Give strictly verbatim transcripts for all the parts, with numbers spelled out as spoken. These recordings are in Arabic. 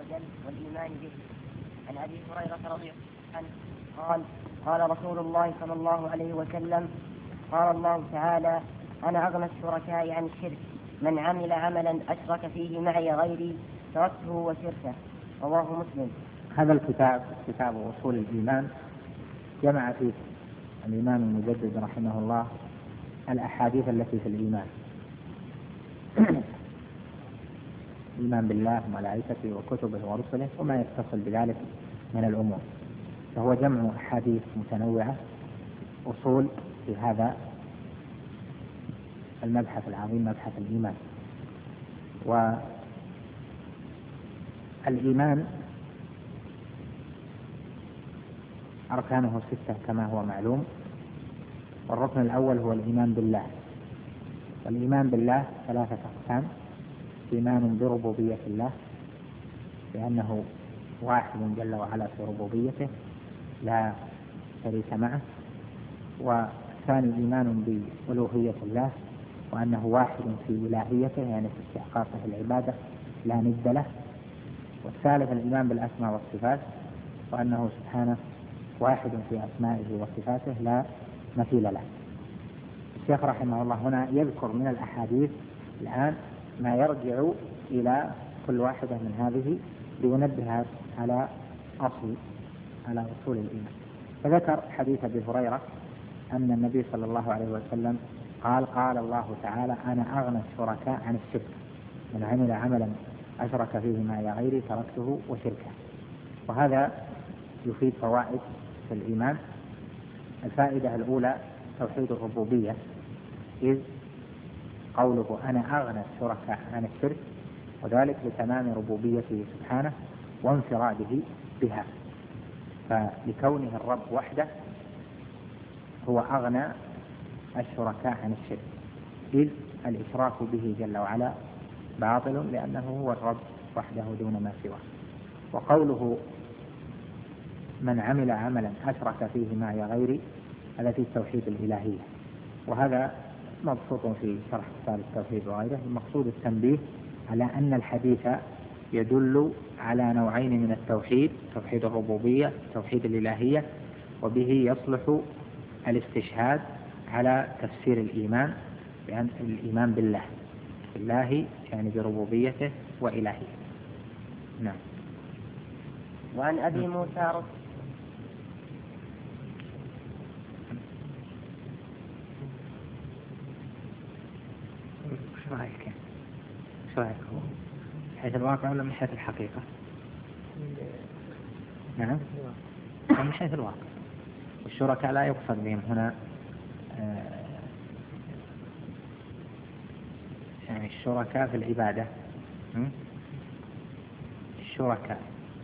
وجل والإيمان به. عن أبي هريرة رضي الله عنه قال قال رسول الله صلى الله عليه وسلم قال الله تعالى أنا أغنى الشركاء عن الشرك من عمل عملا أشرك فيه معي غيري تركته وشركه. رواه مسلم. هذا الكتاب كتاب أصول الإيمان جمع فيه الإمام المجدد رحمه الله الأحاديث التي في الإيمان الإيمان بالله وملائكته وكتبه ورسله وما يتصل بذلك من الأمور، فهو جمع أحاديث متنوعة أصول في هذا المبحث العظيم مبحث الإيمان. والإيمان أركانه ستة كما هو معلوم، والركن الأول هو الإيمان بالله. والإيمان بالله ثلاثة أقسام: إيمان بربوبية الله لأنه واحد جل وعلا في ربوبيته لا شريك معه، والثاني إيمان بألوهية الله وأنه واحد في إلهيته يعني في استحقاقه العبادة لا ند له، والثالث الإيمان بالأسماء والصفات وأنه سبحانه واحد في أسمائه وصفاته لا مثيل له. الشيخ رحمه الله هنا يذكر من الأحاديث الآن ما يرجع إلى كل واحدة من هذه لينبه على أصل على أصول الإيمان. فذكر حديث أبي هريرة أن النبي صلى الله عليه وسلم قال قال الله تعالى أنا أغنى الشركاء عن الشرك من عمل عملا أشرك فيه معي غيري تركته وشركه. وهذا يفيد فوائد في الإيمان. الفائدة الأولى توحيد الربوبية، إذ قوله أنا أغنى الشركاء عن الشرك وذلك لتمام ربوبيته سبحانه وانفراده بها، فلكونه الرب وحده هو أغنى الشركاء عن الشرك، إذ الإشراك به جل وعلا باطل لأنه هو الرب وحده دون ما سواه. وقوله من عمل عملا أشرك فيه معي غيري هذا في التوحيد الإلهية، وهذا مبسوط في شرح كتاب التوحيد وغيره. المقصود التنبيه على أن الحديث يدل على نوعين من التوحيد: توحيد الربوبية توحيد الإلهية، وبه يصلح الاستشهاد على تفسير الإيمان بأن الإيمان بالله بالله يعني بربوبيته وإلهيته. نعم. وعن أبي موسى رضي ايش رايك؟ ايش رايك هو من حيث الواقع ولا من حيث الحقيقة؟ نعم من حيث الواقع. والشركاء لا يقصد بهم هنا يعني الشركاء في العبادة، الشركاء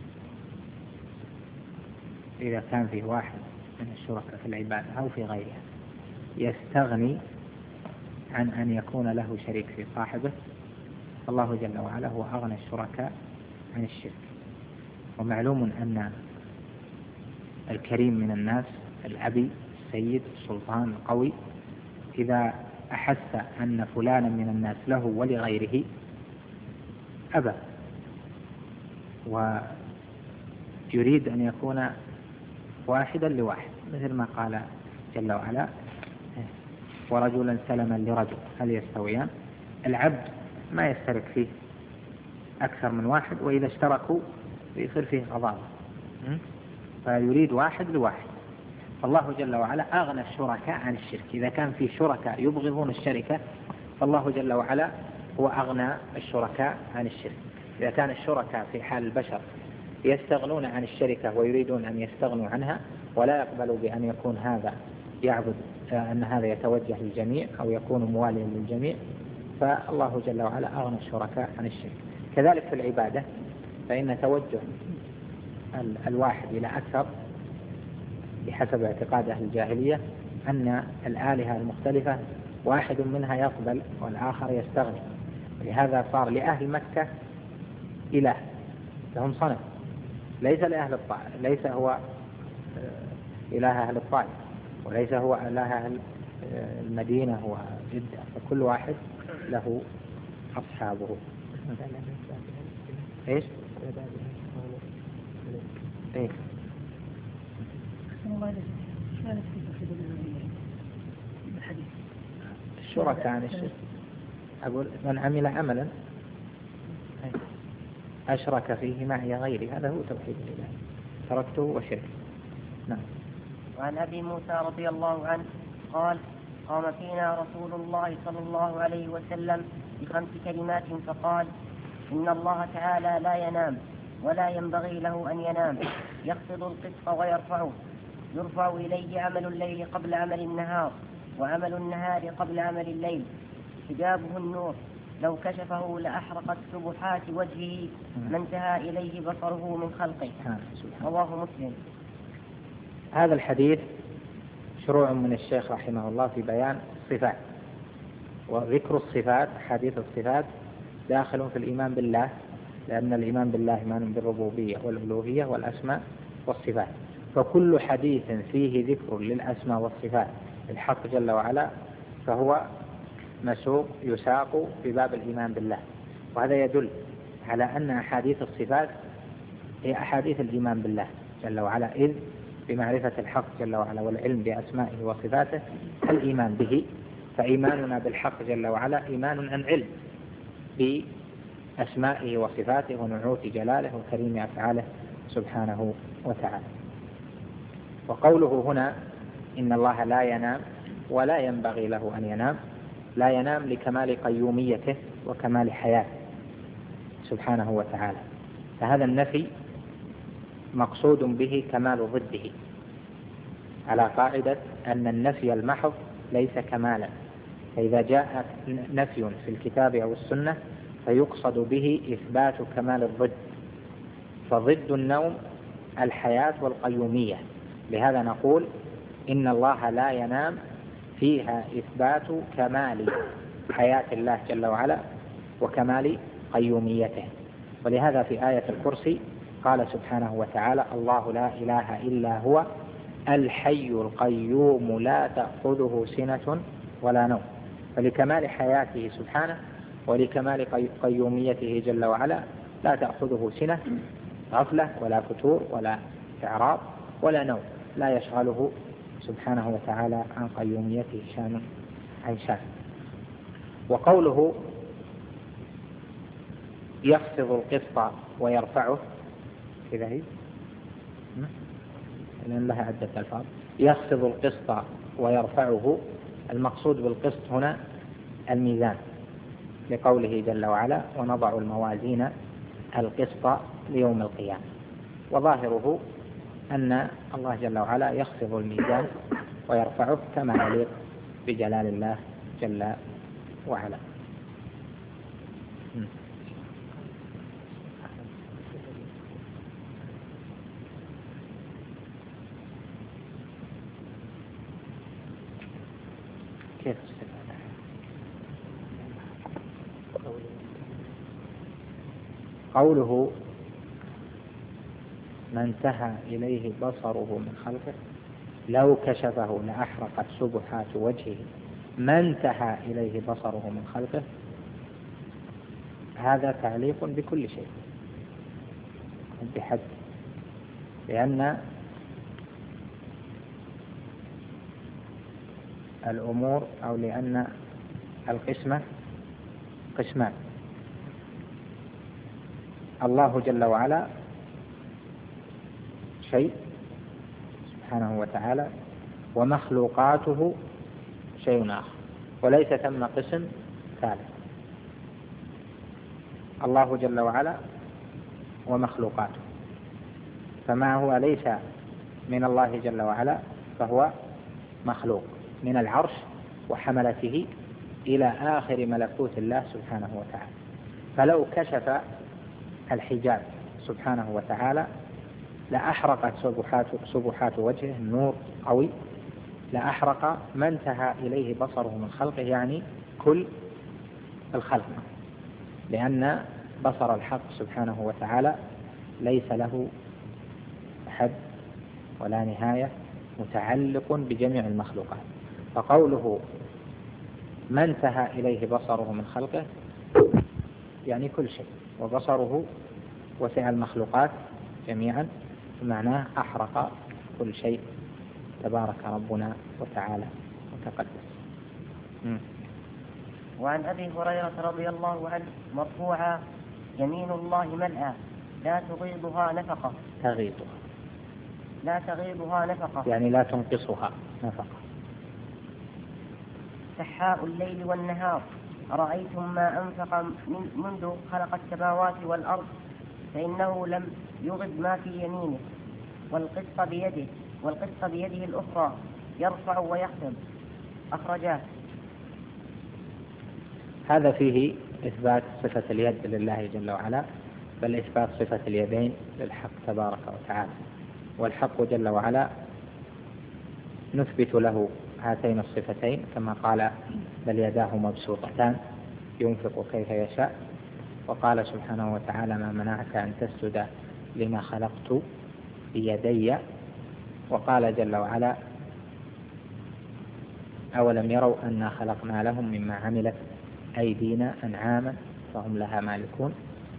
إذا كان فيه واحد من الشركاء في العبادة أو في غيرها يستغني عن أن يكون له شريك في صاحبه، الله جل وعلا هو أغنى الشركاء عن الشرك. ومعلوم أن الكريم من الناس الأبي السيد السلطان القوي إذا أحس أن فلانا من الناس له ولغيره أبى، ويريد أن يكون واحدا لواحد، مثل ما قال جل وعلا ورجلا سلما لرجل هل يستويان. العبد ما يشترك فيه أكثر من واحد، وإذا اشتركوا يصير فيه غضاضة، فيريد واحد لواحد. فالله جل وعلا أغنى الشركاء عن الشرك. إذا كان في شركاء يبغضون الشركة فالله جل وعلا هو أغنى الشركاء عن الشرك. إذا كان الشركاء في حال البشر يستغنون عن الشركة ويريدون أن يستغنوا عنها ولا يقبلوا بأن يكون هذا يعبد أن هذا يتوجه للجميع أو يكون مواليا للجميع، فالله جل وعلا أغنى الشركاء عن الشرك. كذلك في العبادة فإن توجه الواحد إلى أكثر بحسب اعتقاد أهل الجاهلية أن الآلهة المختلفة واحد منها يقبل والآخر يستغني. لهذا صار لأهل مكة إله لهم صنم، ليس لأهل الطائف، ليس هو إله أهل الطائف وليس هو إله أهل المدينة وجدة، فكل واحد له أصحابه. إيش؟ إيه؟ الشركاء عن الشرك، أقول من عمل عملا أشرك فيه معي غيري هذا هو توحيد الإله، تركته وشرك. نعم. وعن أبي موسى رضي الله عنه قال قام فينا رسول الله صلى الله عليه وسلم بخمس كلمات فقال إن الله تعالى لا ينام ولا ينبغي له أن ينام، يخفض القسط ويرفعه، يرفع إليه عمل الليل قبل عمل النهار وعمل النهار قبل عمل الليل، حجابه النور لو كشفه لأحرقت سبحات وجهه ما انتهى إليه بصره من خلقه. رواه مسلم. هذا الحديث شروع من الشيخ رحمه الله في بيان الصفات، وذكر الصفات حديث الصفات داخل في الإيمان بالله، لأن الإيمان بالله إيمان بالربوبية والألوهية والأسماء والصفات، فكل حديث فيه ذكر للأسماء والصفات الحق جل وعلا فهو مسوق يساق في باب الإيمان بالله، وهذا يدل على أن أحاديث الصفات هي أحاديث الإيمان بالله جل وعلا، إذ بمعرفة الحق جل وعلا والعلم بأسمائه وصفاته الإيمان به، فإيماننا بالحق جل وعلا إيمان عن علم بأسمائه وصفاته ونعوت جلاله وكريم أفعاله سبحانه وتعالى. وقوله هنا إن الله لا ينام ولا ينبغي له أن ينام، لا ينام لكمال قيوميته وكمال حياته سبحانه وتعالى، فهذا النفي مقصود به كمال ضده، على قاعدة أن النفي المحض ليس كمالا، فإذا جاء نفي في الكتاب أو السنة فيقصد به إثبات كمال الضد، فضد النوم الحياة والقيومية، لهذا نقول إن الله لا ينام فيها إثبات كمال حياة الله جل وعلا وكمال قيوميته. ولهذا في آية الكرسي قال سبحانه وتعالى الله لا إله إلا هو الحي القيوم لا تأخذه سنة ولا نوم، فلكمال حياته سبحانه ولكمال قيوميته جل وعلا لا تأخذه سنة غفلة ولا فتور ولا إعراض ولا نوم، لا يشغله سبحانه وتعالى عن قيوميته شان عن شان. وقوله يخفض القسط ويرفعه كذا هي لأن لها عدة ألفاظ، يخفض القسط ويرفعه، المقصود بالقسط هنا الميزان، لقوله جل وعلا ونضع الموازين القسط ليوم القيامة، وظاهره أن الله جل وعلا يخفض الميزان ويرفعه كما يليق بجلال الله جل وعلا. كيف قوله ما انتهى إليه بصره من خلقه لو كشفه لأحرقت سبحات وجهه ما انتهى إليه بصره من خلقه، هذا تعليق بكل شيء بحد، لأن الأمور أو لأن القسمة قسمان، الله جل وعلا شيء سبحانه وتعالى ومخلوقاته شيء آخر، وليس ثم قسم ثالث، الله جل وعلا ومخلوقاته، فما هو ليس من الله جل وعلا فهو مخلوق من العرش وحملته إلى آخر ملكوت الله سبحانه وتعالى، فلو كشف الحجاب سبحانه وتعالى لأحرقت سبحات, سبحات وجهه النور قوي، لأحرق ما انتهى إليه بصره من خلقه، يعني كل الخلق، لأن بصر الحق سبحانه وتعالى ليس له حد ولا نهاية، متعلق بجميع المخلوقات، فقوله ما انتهى إليه بصره من خلقه يعني كل شيء، وبصره وسع المخلوقات جميعا، بمعناه أحرق كل شيء تبارك ربنا وتعالى وتقدس. م. وعن أبي هريرة رضي الله عنه مرفوعا: يمين الله ملأى لا تغيضها نفقة. تغيضها لا تغيضها نفقة يعني لا تنقصها نفقة. سحاء الليل والنهار أرأيتم ما أنفق من منذ خلق السماوات والأرض فإنه لم يغض ما في يمينه والقسط بيده والقسط بيده الأخرى يرفع ويخفض. أخرجاه. هذا فيه إثبات صفة اليد لله جل وعلا، بل إثبات صفة اليدين للحق تبارك وتعالى. والحق جل وعلا نثبت له هاتين الصفتين كما قال: بل يداه مبسوطتان ينفق كيف يشاء. وقال سبحانه وتعالى: ما منعك أن تسجد لما خلقت بيدي. وقال جل وعلا: أولم يروا أنا خلقنا لهم مما عملت أيدينا أنعاما فهم لها مالكون.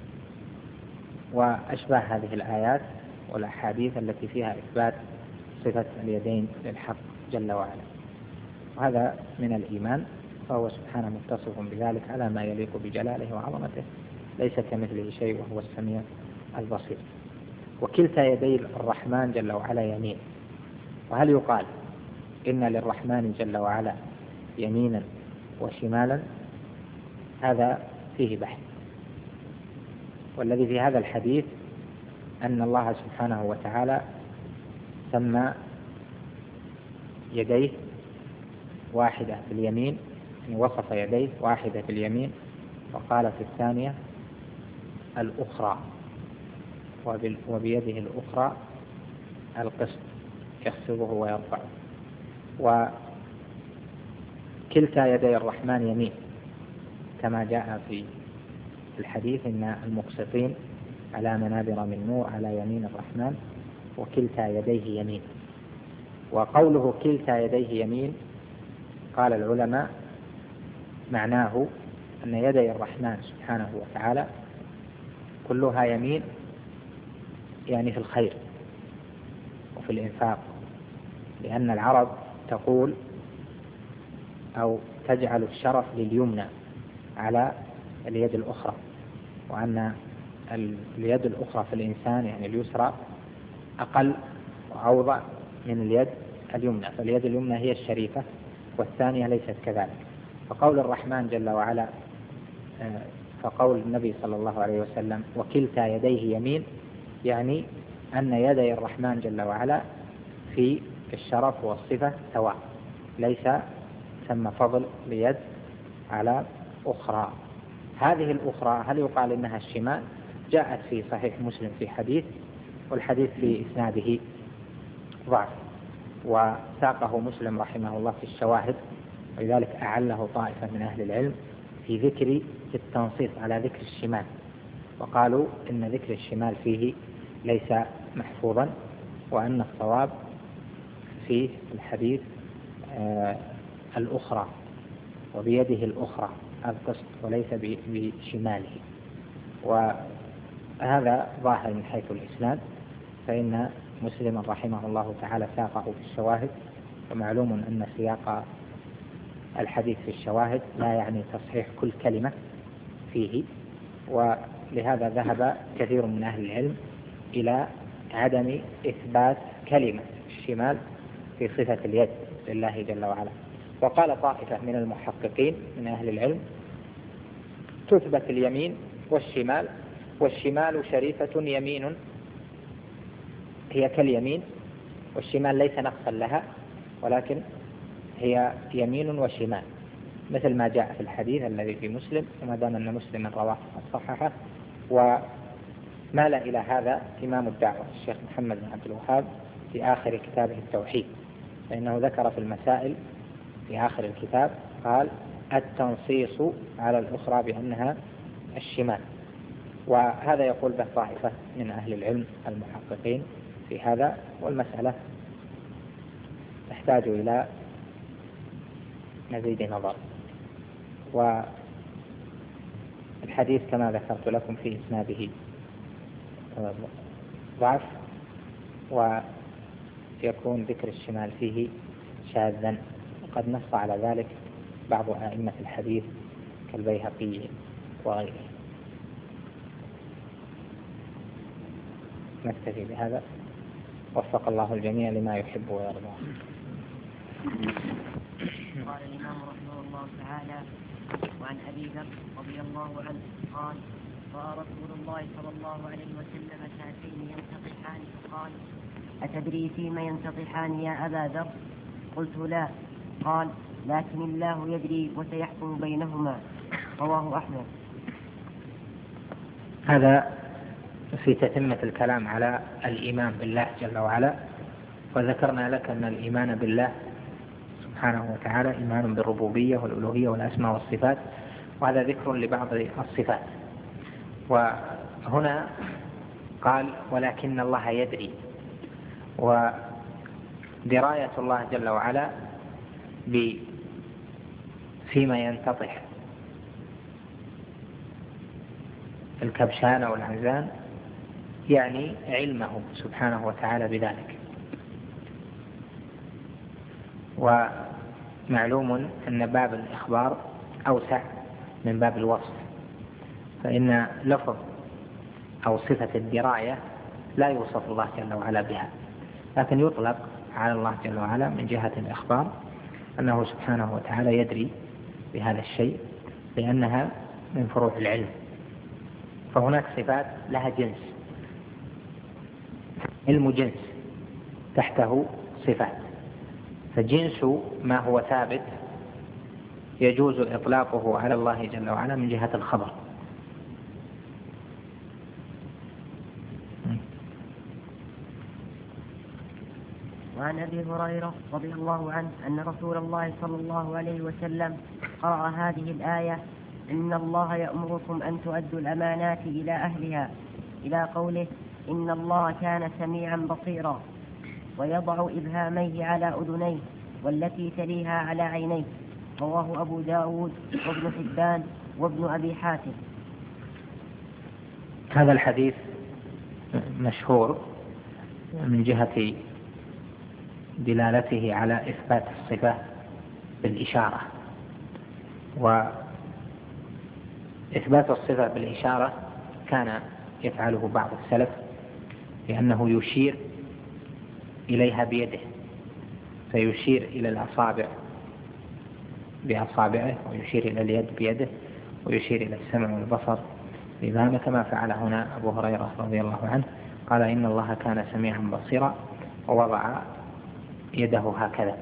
وأشبه هذه الآيات والأحاديث التي فيها إثبات صفة اليدين للحق جل وعلا. وهذا من الإيمان، فهو سبحانه متصف بذلك على ما يليق بجلاله وعظمته، ليس كمثله شيء وهو السميع البصير. وكلتا يدي الرحمن جل وعلا يمين. وهل يقال إن للرحمن جل وعلا يمينا وشمالا؟ هذا فيه بحث. والذي في هذا الحديث أن الله سبحانه وتعالى سمى يديه واحدة في اليمين، يعني وصف يديه واحدة في اليمين، وقال في الثانية الأخرى، وبيده الأخرى القسط يخفضه ويرفعه. وكلتا يدي الرحمن يمين كما جاء في الحديث: إن المقسطين على منابر من نور على يمين الرحمن وكلتا يديه يمين. وقوله كلتا يديه يمين قال العلماء معناه أن يدي الرحمن سبحانه وتعالى كلها يمين، يعني في الخير وفي الإنفاق، لأن العرب تقول أو تجعل الشرف لليمنى على اليد الأخرى، وأن اليد الأخرى في الإنسان يعني اليسرى أقل وأوضع من اليد اليمنى، فاليد اليمنى هي الشريفة والثانية ليست كذلك. فقول الرحمن جل وعلا فقول النبي صلى الله عليه وسلم وكلتا يديه يمين، يعني أن يدي الرحمن جل وعلا في الشرف والصفة سواء، ليس ثم فضل ليد على أخرى. هذه الأخرى هل يقال إنها الشمال؟ جاءت في صحيح مسلم في حديث، والحديث في إسناده ضعف، وساقه مسلم رحمه الله في الشواهد، ولذلك أعله طائفة من أهل العلم في ذكر التنصيص على ذكر الشمال، وقالوا إن ذكر الشمال فيه ليس محفوظا، وأن الصواب في الحديث آه الأخرى وبيده الأخرى القسط وليس بشماله. وهذا ظاهر من حيث الإسناد، فإن مسلم رحمه الله تعالى ساقه في الشواهد، ومعلوم أن سياق الحديث في الشواهد لا يعني تصحيح كل كلمة فيه، ولهذا ذهب كثير من أهل العلم إلى عدم إثبات كلمة الشمال في صفة اليد لله جل وعلا. وقال طائفة من المحققين من أهل العلم تثبت اليمين والشمال، والشمال شريفة يمين هي كاليمين، والشمال ليس نقصا لها ولكن هي يمين وشمال، مثل ما جاء في الحديث الذي في مسلم، وما دام أن مسلم رواه صححه. ومال إلى هذا إمام الدعوة الشيخ محمد بن عبد الوهاب في آخر كتابه التوحيد، فإنه ذكر في المسائل في آخر الكتاب قال التنصيص على الأخرى بأنها الشمال. وهذا يقول به طائفة من أهل العلم المحققين في هذا، والمسألة تحتاج إلى مزيد نظر. والحديث كما ذكرت لكم في إسناده ضعف، ويكون ذكر الشمال فيه شاذا، وقد نص على ذلك بعض أئمة الحديث كالبيهقي وغيره. نكتفي بهذا، وفق الله الجميع لما يحب ويرضى. قال الإمام رحمه الله تعالى: وعن أبي ذر رضي الله عنه قال: رأى رسول الله صلى الله عليه وسلم شاتين ينتطحان فقال: أتدري فيما ينتطحان يا أبا ذر؟ قلت: لا. قال: لكن الله يدري وسيحكم بينهما. رواه أحمد. هذا في تتمة الكلام على الإيمان بالله جل وعلا، وذكرنا لك أن الإيمان بالله سبحانه وتعالى إيمان بالربوبية والألوهية والأسماء والصفات، وهذا ذكر لبعض الصفات. وهنا قال: ولكن الله يدري. ودراية الله جل وعلا فيما ينتطح الكبشان أو العنزان يعني علمه سبحانه وتعالى بذلك. ومعلوم أن باب الإخبار أوسع من باب الوصف، فإن لفظ أو صفة الدراية لا يوصف الله جل وعلا بها، لكن يطلق على الله جل وعلا من جهة الإخبار أنه سبحانه وتعالى يدري بهذا الشيء، لأنها من فروع العلم. فهناك صفات لها جنس، علم جنس تحته صفات، فجنس ما هو ثابت يجوز إطلاقه على الله جل وعلا من جهة الخبر. وعن أبي هريرة رضي الله عنه أن رسول الله صلى الله عليه وسلم قرأ هذه الآية: إن الله يأمركم أن تؤدوا الأمانات إلى أهلها، إلى قوله: إن الله كان سميعا بصيرا، ويضع إبهاميه على أذنيه والتي تليها على عينيه. رواه أبو داود وابن حبان وابن أبي حاتم. هذا الحديث مشهور من جهة دلالته على إثبات الصفة بالإشارة، وإثبات الصفة بالإشارة كان يفعله بعض السلف، لأنه يشير إليها بيده، فيشير إلى الأصابع بأصابعه، ويشير إلى اليد بيده، ويشير إلى السمع والبصر بذلك، كما فعل هنا أبو هريرة رضي الله عنه، قال: إن الله كان سميعا بصيرا، ووضع يده هكذا.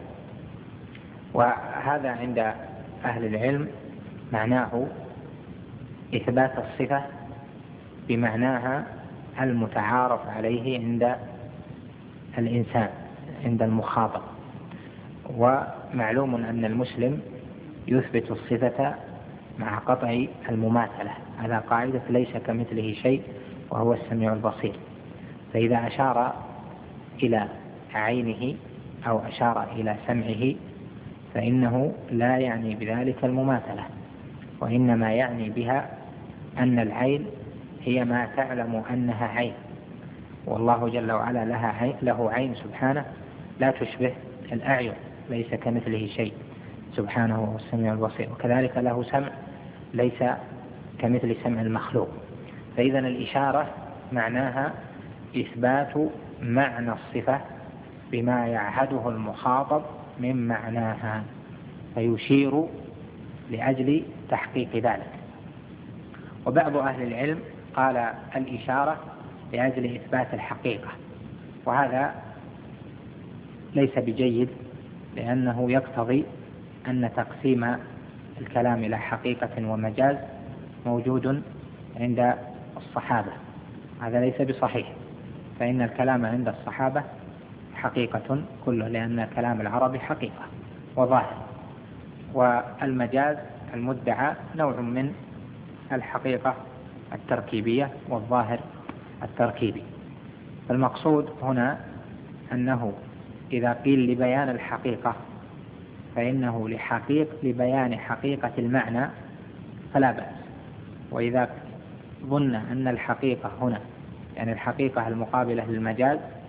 وهذا عند أهل العلم معناه إثبات الصفة بمعناها المتعارف عليه عند الإنسان، عند المخاطب. ومعلوم أن المسلم يثبت الصفة مع قطع المماثلة على قاعدة ليس كمثله شيء وهو السميع البصير. فإذا أشار إلى عينه أو أشار إلى سمعه فإنه لا يعني بذلك المماثلة، وإنما يعني بها أن العين هي ما تعلم أنها عين، والله جل وعلا لها عين، له عين سبحانه لا تشبه الأعين، ليس كمثله شيء سبحانه وهو السميع البصير. وكذلك له سمع ليس كمثل سمع المخلوق. فإذا الإشارة معناها إثبات معنى الصفة بما يعهده المخاطب من معناها، فيشير لأجل تحقيق ذلك. وبعض أهل العلم قال الإشارة لأجل إثبات الحقيقة، وهذا ليس بجيد، لأنه يقتضي أن تقسيم الكلام إلى حقيقة ومجاز موجود عند الصحابة، هذا ليس بصحيح، فإن الكلام عند الصحابة حقيقة كله، لأن كلام العرب حقيقة وظاهر، والمجاز المدعى نوع من الحقيقة التركيبية والظاهر التركيبي. المقصود هنا أنه إذا قيل لبيان الحقيقة فإنه لحقيق لبيان حقيقة المعنى فلا بأس، وإذا ظن أن الحقيقة هنا يعني الحقيقة المقابلة للمجاز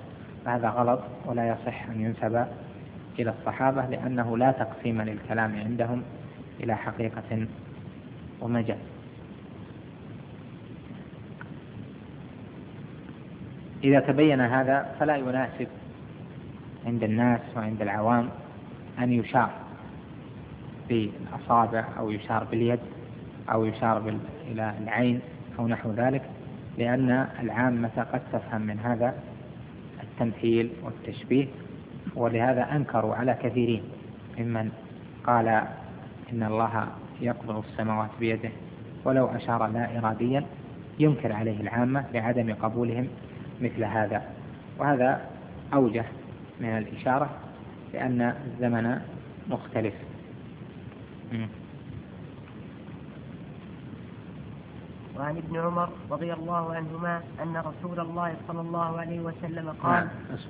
هذا غلط ولا يصح أن ينسب إلى الصحابة، لأنه لا تقسيم للكلام عندهم إلى حقيقة ومجاز. إذا تبين هذا فلا يناسب عند الناس وعند العوام أن يشار بالأصابع أو يشار باليد أو يشار إلى العين أو نحو ذلك، لأن العامة قد تفهم من هذا التمثيل والتشبيه، ولهذا أنكروا على كثيرين ممن قال إن الله يقبض السماوات بيده ولو أشار لا إراديا، ينكر عليه العامة لعدم قبولهم مثل هذا. وهذا أوجه من الإشارة لأن الزمن مختلف. وعن ابن عمر رضي الله عنهما أن رسول الله صلى الله عليه وسلم قال: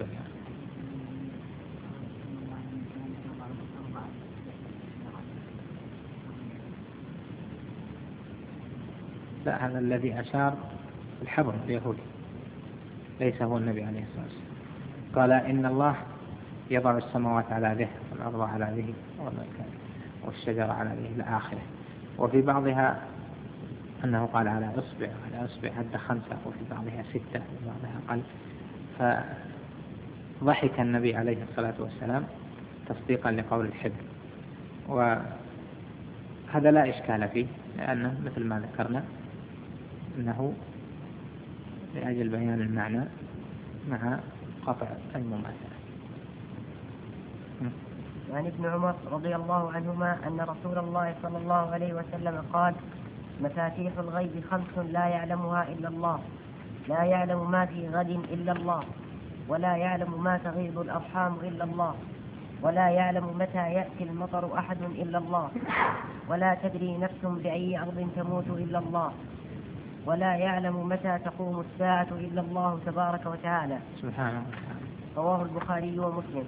لا، هذا الذي أشار الحبر اليهودي ليس هو النبي عليه الصلاة والسلام. قال إن الله يضع السماوات على ذه والأرض على ذه والشجر على ذه إلى آخره. وفي بعضها أنه قال على إصبع على إصبع عد خمسة، وفي بعضها ستة وفي بعضها أقل. فضحك النبي عليه الصلاة والسلام تصديقا لقول الحبر، وهذا لا إشكال فيه، لأنه مثل ما ذكرنا أنه لأجل بيان المعنى مع قطع المماثلة. وعن ابن عمر رضي الله عنهما أن رسول الله صلى الله عليه وسلم قال: مفاتيح الغيب خمس لا يعلمها إلا الله، لا يعلم ما في غد إلا الله، ولا يعلم ما تغيض الأرحام إلا الله، ولا يعلم متى يأتي المطر أحد إلا الله، ولا تدري نفس بأي أرض تموت إلا الله، ولا يعلم متى تقوم الساعة إلا الله تبارك وتعالى. سبحانه. رواه البخاري ومسلم.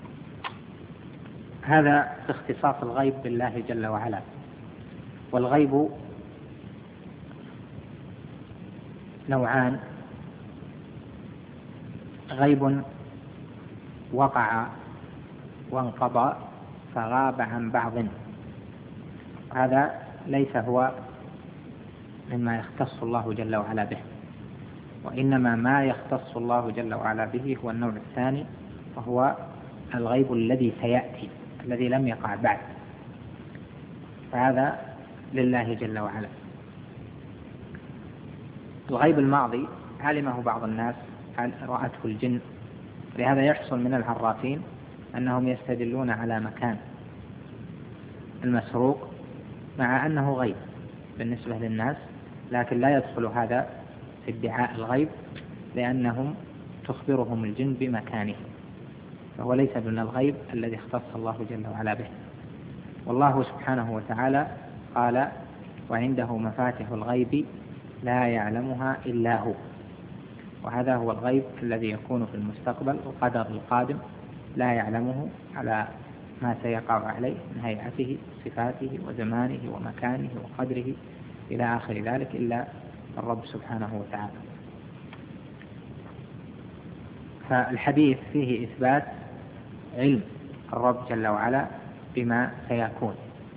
هذا في اختصاص الغيب بالله جل وعلا. والغيب نوعان: غيب وقع وانقضى فغاب عن بعض، هذا ليس هو مما يختص الله جل وعلا به، وإنما ما يختص الله جل وعلا به هو النوع الثاني، وهو الغيب الذي سيأتي الذي لم يقع بعد، فهذا لله جل وعلا. الغيب الماضي علمه بعض الناس، رأته الجن، لهذا يحصل من العرافين أنهم يستدلون على مكان المسروق مع أنه غيب بالنسبة للناس، لكن لا يدخل هذا في ادعاء الغيب، لأنهم تخبرهم الجن بمكانه، فهو ليس من الغيب الذي اختص الله جل وعلا به. والله سبحانه وتعالى قال: وعنده مفاتح الغيب لا يعلمها إلا هو، وهذا هو الغيب الذي يكون في المستقبل، القدر القادم لا يعلمه على ما سيقع عليه من هيئته صفاته وزمانه ومكانه وقدره إلى آخر ذلك إلا الرب سبحانه وتعالى. فالحديث فيه إثبات علم الرب جل وعلا بما سيكون،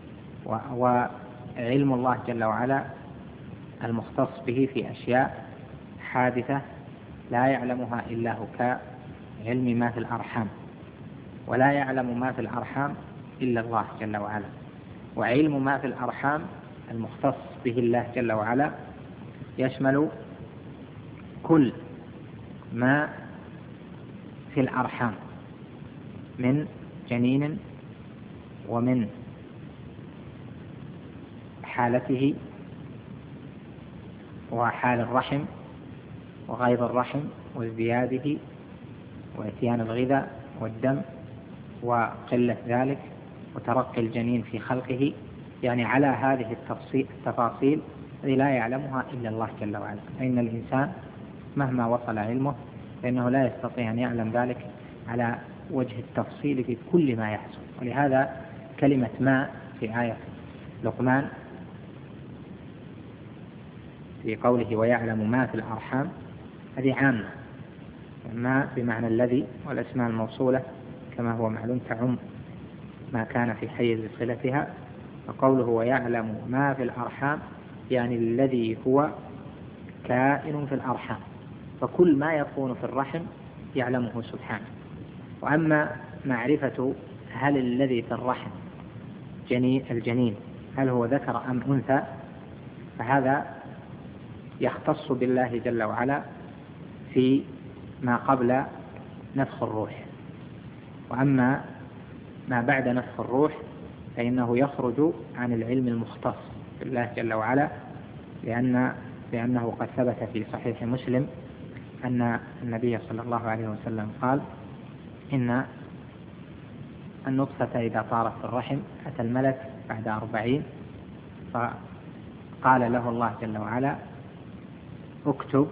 وعلم الله جل وعلا المختص به في أشياء حادثة لا يعلمها إلا هو، كعلم ما في الأرحام، ولا يعلم ما في الأرحام إلا الله جل وعلا. وعلم ما في الأرحام المختص به الله جل وعلا يشمل كل ما في الأرحام من جنين ومن حالته وحال الرحم وغيظ الرحم وازدياده وإتيان الغذاء والدم وقلة ذلك وترقي الجنين في خلقه، يعني على هذه التفاصيل التي لا يعلمها إلا الله جل وعلا. فإن الإنسان مهما وصل علمه فإنه لا يستطيع أن يعلم ذلك على وجه التفصيل في كل ما يحصل. ولهذا كلمة ما في آية لقمان في قوله ويعلم ما في الأرحام هذه عامة، ما بمعنى الذي، والأسماء الموصولة كما هو معلوم تعم ما كان في حيز صلتها. فقوله ويعلم ما في الأرحام يعني الذي هو كائن في الأرحام، فكل ما يكون في الرحم يعلمه سبحانه. وأما معرفة هل الذي في الرحم جنين الجنين هل هو ذكر أم أنثى، فهذا يختص بالله جل وعلا في ما قبل نفخ الروح. وأما ما بعد نفخ الروح فإنه يخرج عن العلم المختص بالله جل وعلا، لأن لأنه قد ثبت في صحيح مسلم أن النبي صلى الله عليه وسلم قال إن النطفة إذا طارت في الرحم أتى الملك بعد أربعين فقال له الله جل وعلا اكتب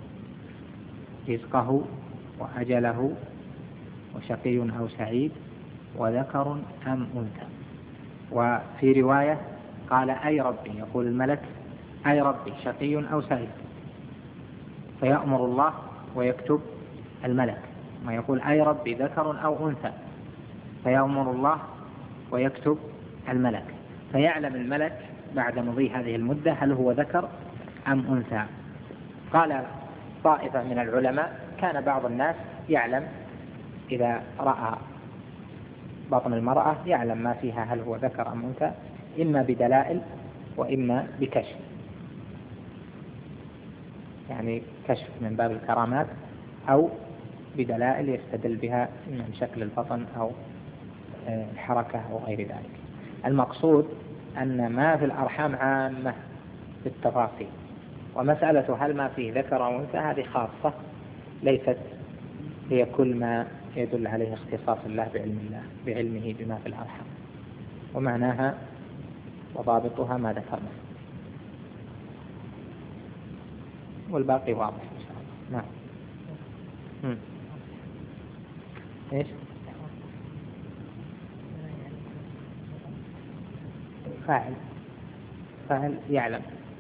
رزقه وأجله وشقي أو سعيد وذكر أم أنثى. وفي رواية قال أي ربي، يقول الملك أي ربي شقي أو سعيد، فيأمر الله ويكتب الملك، ما يقول أي ربي ذكر أو أنثى، فيأمر الله ويكتب الملك، فيعلم الملك بعد مضي هذه المدة هل هو ذكر أم أنثى. قال طائفة من العلماء كان بعض الناس يعلم إذا رأى بطن المرأة يعلم ما فيها هل هو ذكر أم أنثى، إما بدلائل وإما بكشف، يعني كشف من باب الكرامات أو بدلائل يستدل بها من شكل البطن أو الحركة أو غير ذلك. المقصود أن ما في الأرحام عامة بالتفاصيل، ومسألة هل ما فيه ذكر أو أنثى هذه خاصة ليست هي كل ما يدل عليه اختصاص الله بعلم الله بعلمه بما في الأرحام، ومعناها وضابطها ما ذكرنا، والباقي واضح إن شاء الله. نعم. هم. إيش؟ فاعل فاعل يعلم،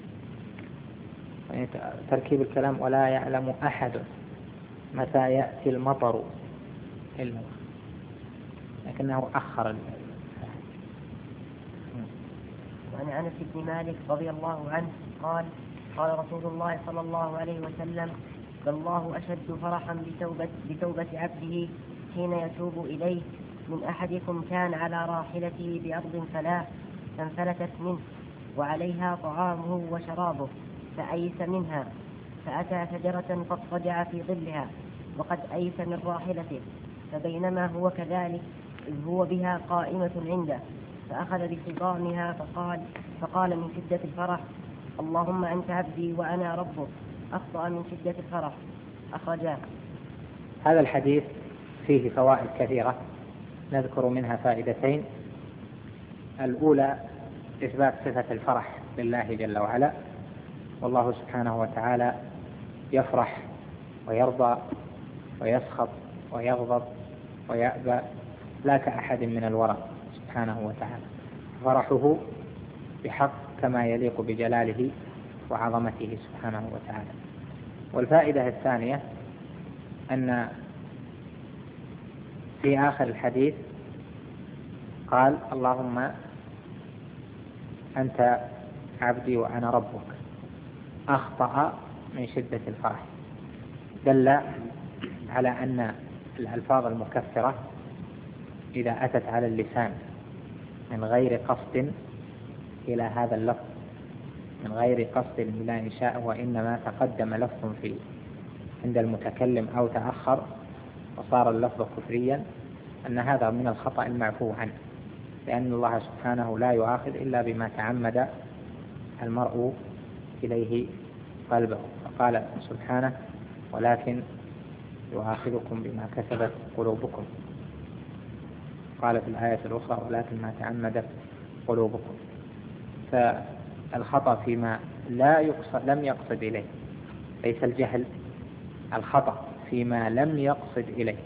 يعني تركيب الكلام ولا يعلم أحد متى يأتي المطر إلا لكنه أخر الفاعل. وعن أنس بن مالك رضي الله عنه قال قال رسول الله صلى الله عليه وسلم فالله أشد فرحا بتوبة, بتوبة عبده حين يتوب إليه من أحدكم كان على راحلته بأرض فلاح فانفلتت منه وعليها طعامه وشرابه فأيس منها فأتى شجرة فاضطجع في ظلها وقد أيس من راحلته، فبينما هو كذلك إذ هو بها قائمة عنده فأخذ بخضامها فقال فقال من شدة الفرح اللهم أنت عبدي وأنا ربك، أخطأ من شدة الفرح. أخرجاه. هذا الحديث فيه فوائد كثيرة، نذكر منها فائدتين. الأولى إثبات صفة الفرح لله جل وعلا، والله سبحانه وتعالى يفرح ويرضى ويسخط ويغضب ويأبى لا كأحد من الورى سبحانه وتعالى، فرحه بحق كما يليق بجلاله وعظمته سبحانه وتعالى. والفائدة الثانية أن في آخر الحديث قال اللهم أنت عبدي وأنا ربك، أخطأ من شدة الفرح، دل على أن الألفاظ المكفرة إذا أتت على اللسان من غير قصد إلى هذا اللفظ، من غير قصد إلى إنشاء، وإنما تقدم لفظ في عند المتكلم أو تأخر وصار اللفظ كفريا، أن هذا من الخطأ المعفو عنه، لأن الله سبحانه لا يؤاخذ إلا بما تعمد المرء إليه قلبه، فقال سبحانه ولكن يؤاخذكم بما كسبت قلوبكم، قال في الآية الأخرى ولكن ما تعمدت قلوبكم. فالخطأ فيما لا يقصد لم يقصد إليه، ليس الجهل، الخطأ فيما لم يقصد إليه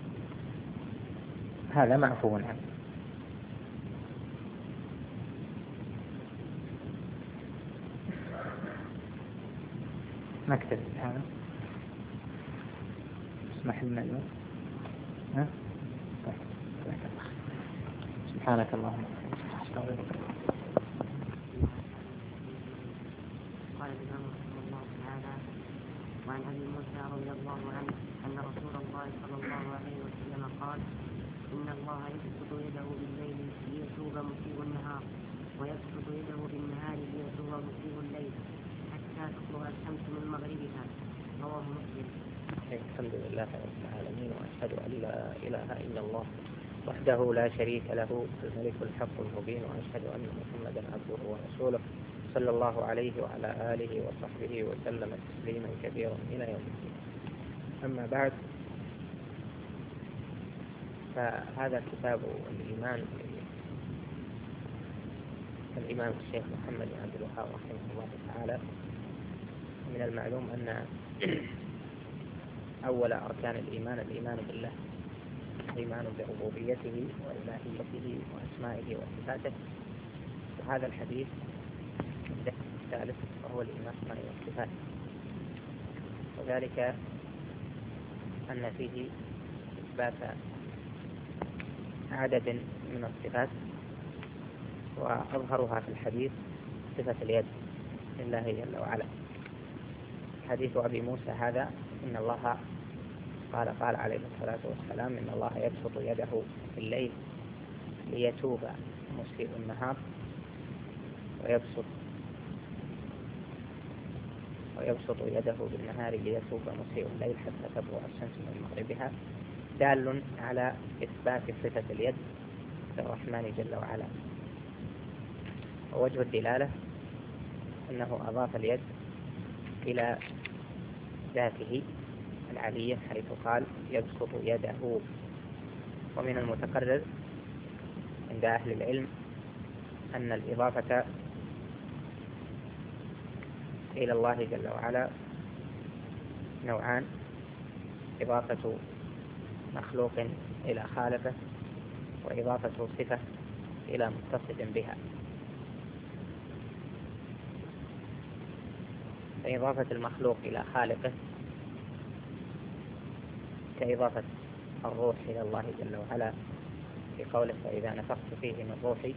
هذا معفو عنه. نكتب هذا. تسمح لنا اليوم؟ ها؟ سبحانك اللهم وبحمدك. قال الإمام رحمه الله تعالى: وعن أبي موسى رضي الله عنه أن رسول الله صلى الله عليه وسلم قال: إن الله يبسط يده بالليل ليتوب مسيء النهار، ويبسط يده بالنهار ليتوب مسيء الليل، حتى تطلع الشمس من مغربها. رواه مسلم. الحمد لله رب العالمين، وأشهد أن لا إله إلا الله وحده لا شريك له الملك الحق المبين، وأشهد أن محمدا عبده ورسوله صلى الله عليه وعلى آله وصحبه وسلم تسليما كبيرا إلى يوم الدين. أما بعد، فهذا كتاب الإيمان الإمام الشيخ محمد بن عبد الوهاب رحمه الله تعالى. من المعلوم أن أول أركان الإيمان الإيمان بالله، الإيمان بربوبيته وإلهيته وأسمائه وصفاته. وهذا الحديث الثالث وهو الإيمان بالأسماء والصفات، وذلك أن فيه إثبات عدد من الصفات، وأظهرها في الحديث صفة اليد لله جل وعلا. حديث أبي موسى هذا: إن الله قال قال عليه الصلاة والسلام: إن الله يبسط يده في الليل ليتوب مسيء النهار، ويبسط ويبسط يده بالنهار ليتوب مسيء الليل، حتى تطلع الشمس من مغربها، دال على إثبات صفة اليد للرحمن جل وعلا. ووجه الدلالة أنه أضاف اليد إلى ذاته العلية، حيث قال: يبسط يده. ومن المتقرر عند أهل العلم أن الإضافة إلى الله جل وعلا نوعان: إضافة مخلوق إلى خالقه، وإضافة صفة إلى متصف بها. فإضافة المخلوق إلى خالقه كإضافة الروح إلى الله جل وعلا في قوله: فإذا نفخت فيه من روحي.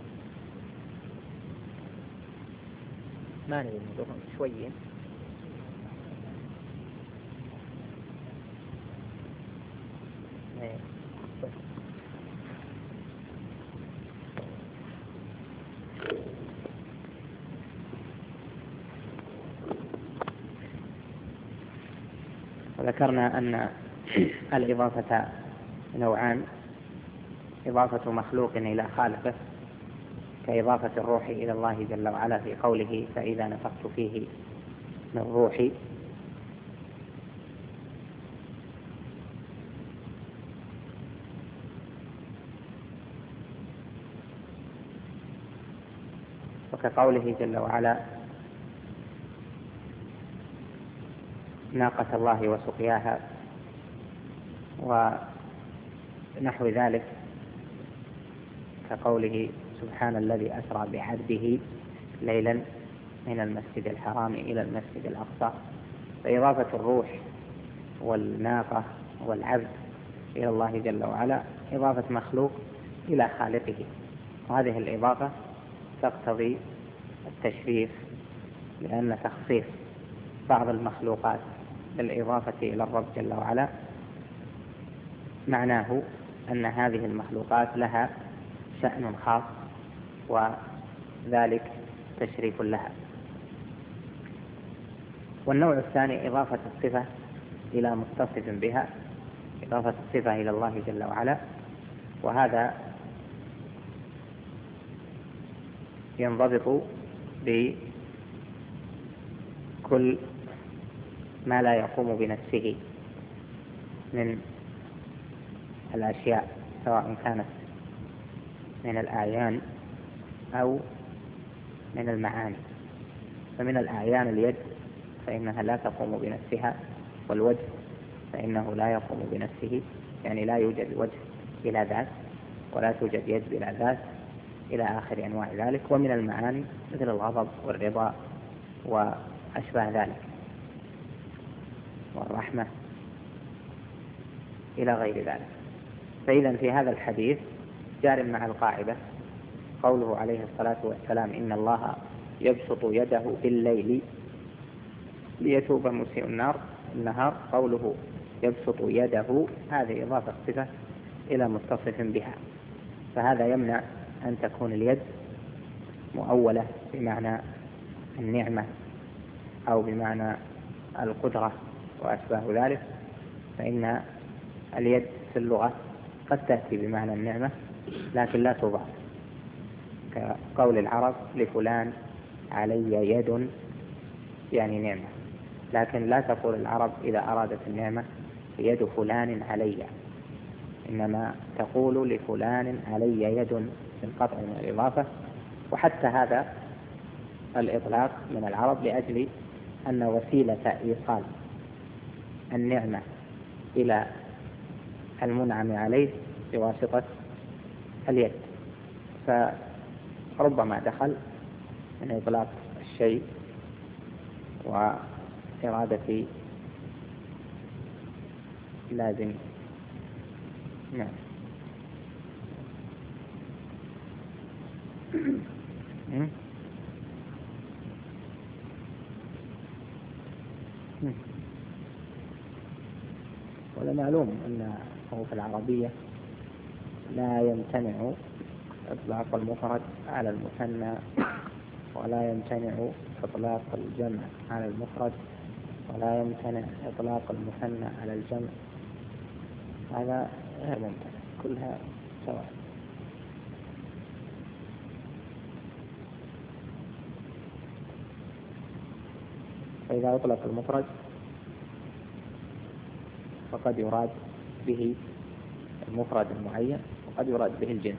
ما نريد ندوهم شويين. وذكرنا أن الإضافة نوعان: إضافة مخلوق إلى خالقه كإضافة الروح إلى الله جل وعلا في قوله: فإذا نفخت فيه من روحي. وكقوله جل وعلا: ناقة الله وسقياها، ونحو ذلك كقوله: سبحان الذي أسرى بعبده ليلا من المسجد الحرام إلى المسجد الأقصى. فإضافة الروح والناقة والعبد إلى الله جل وعلا إضافة مخلوق إلى خالقه، وهذه الإضافة تقتضي التشريف، لأن تخصيص بعض المخلوقات بالإضافة إلى الرب جل وعلا معناه أن هذه المخلوقات لها شأن خاص، وذلك تشريف لها. والنوع الثاني إضافة الصفة إلى متصف بها، إضافة الصفة إلى الله جل وعلا، وهذا ينضبط بكل ما لا يقوم بنفسه من الأشياء، سواء كانت من الأعيان أو من المعاني. فمن الأعيان اليد، فإنها لا تقوم بنفسها، والوجه فإنه لا يقوم بنفسه، يعني لا يوجد وجه بلا ذات، ولا توجد يد بلا ذات، إلى آخر أنواع ذلك. ومن المعاني مثل الغضب والرضا وأشباه ذلك، والرحمة إلى غير ذلك. فإذا في هذا الحديث جار مع القاعدة قوله عليه الصلاة والسلام إن الله يبسط يده بالليل ليتوب مسيء النار النهار. قوله يبسط يده هذه إضافة صفة إلى متصف بها، فهذا يمنع أن تكون اليد مؤولة بمعنى النعمة أو بمعنى القدرة وأشباه ذلك، فإن اليد في اللغة قد تأتي بمعنى النعمة لكن لا تضاف، كقول العرب لفلان علي يد يعني نعمة، لكن لا تقول العرب إذا أرادت النعمة يد فلان علي، إنما تقول لفلان علي يد بالقطع من الإضافة. وحتى هذا الإطلاق من العرب لأجل أن وسيلة إيصال النعمة إلى المنعم عليه بواسطة اليد، فربما دخل من إطلاق الشيء وإرادة لازم. نعم. ولا معلوم أن الحروف العربية لا يمتنع إطلاق المفرد على المثنى ولا يمتنع إطلاق الجمع على المفرد ولا يمتنع إطلاق المثنى على الجمع، هذا غير ممتنع، كلها سواء. فإذا أطلق المفرد فقد يراد به المفرد المعين وقد يراد به الجنس،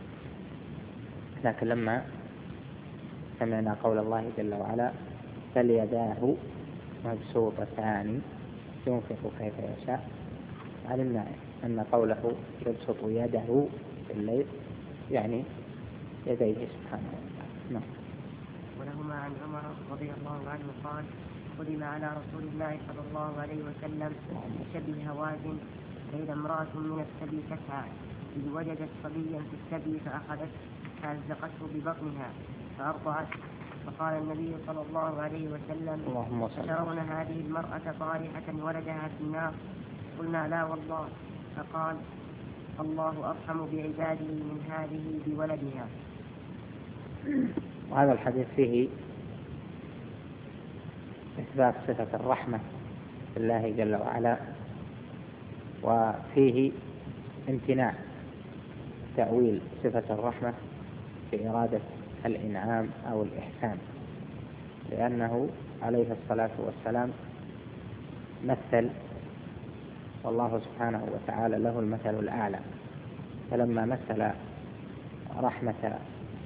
لكن لما سمعنا قول الله جل وعلا فليداه مبسوطتان ينفق كيف يشاء علمنا أن قوله يبسط يده في الليل يعني يديه سبحانه وتعالى. نعم. ولهما عن عمر رضي الله عنه قال قدم على رسول الله صلى الله عليه وسلم شبه هوازن فإذا امرأة من السبي تسعى إذ وجدت صبيا في السبي فأخذت فألزقته ببطنها فأرضعت، فقال النبي صلى الله عليه وسلم ترون هذه المرأة طارحة ولدها في النار؟ قلنا لا والله. فقال الله أرحم بعباده من هذه بولدها. وهذا الحديث فيه إثبات صفة الرحمة لله جل وعلا، وفيه امتناع تأويل صفة الرحمة بإرادة الإنعام أو الإحسان، لأنه عليه الصلاة والسلام مثل والله سبحانه وتعالى له المثل الأعلى، فلما مثل رحمة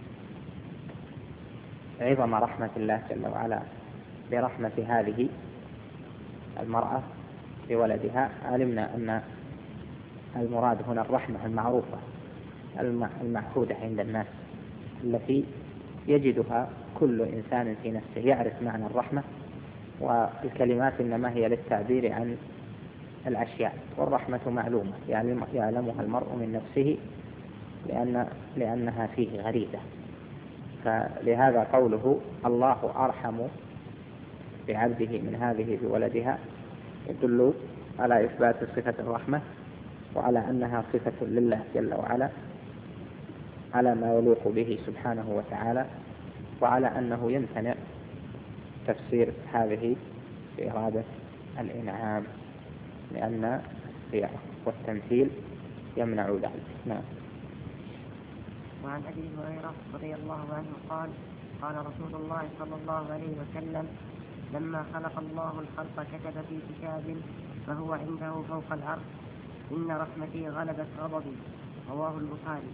عظم رحمة الله جل وعلا برحمة هذه المرأة بولدها علمنا أن المراد هنا الرحمة المعروفة المعهودة عند الناس التي يجدها كل إنسان في نفسه، يعرف معنى الرحمة، والكلمات إنما هي للتعبير عن الأشياء، والرحمة معلومة يعلمها المرء من نفسه لأن لأنها فيه غريزة. فلهذا قوله الله أرحم بعبده من هذه بولدها يدل على إثبات صفة الرحمة وعلى أنها صفة لله جل وعلا على ما يليق به سبحانه وتعالى، وعلى أنه يمتنع تفسير هذه بإرادة الإنعام لأن السياق والتمثيل يمنع ذلك. نعم. وعن أبي هريرة رضي الله عنه قال قال رسول الله صلى الله عليه وسلم لما خلق الله الخلق كتب في كتاب فهو عنده فوق العرش إن رحمتي غلبت غضبي، رواه البخاري.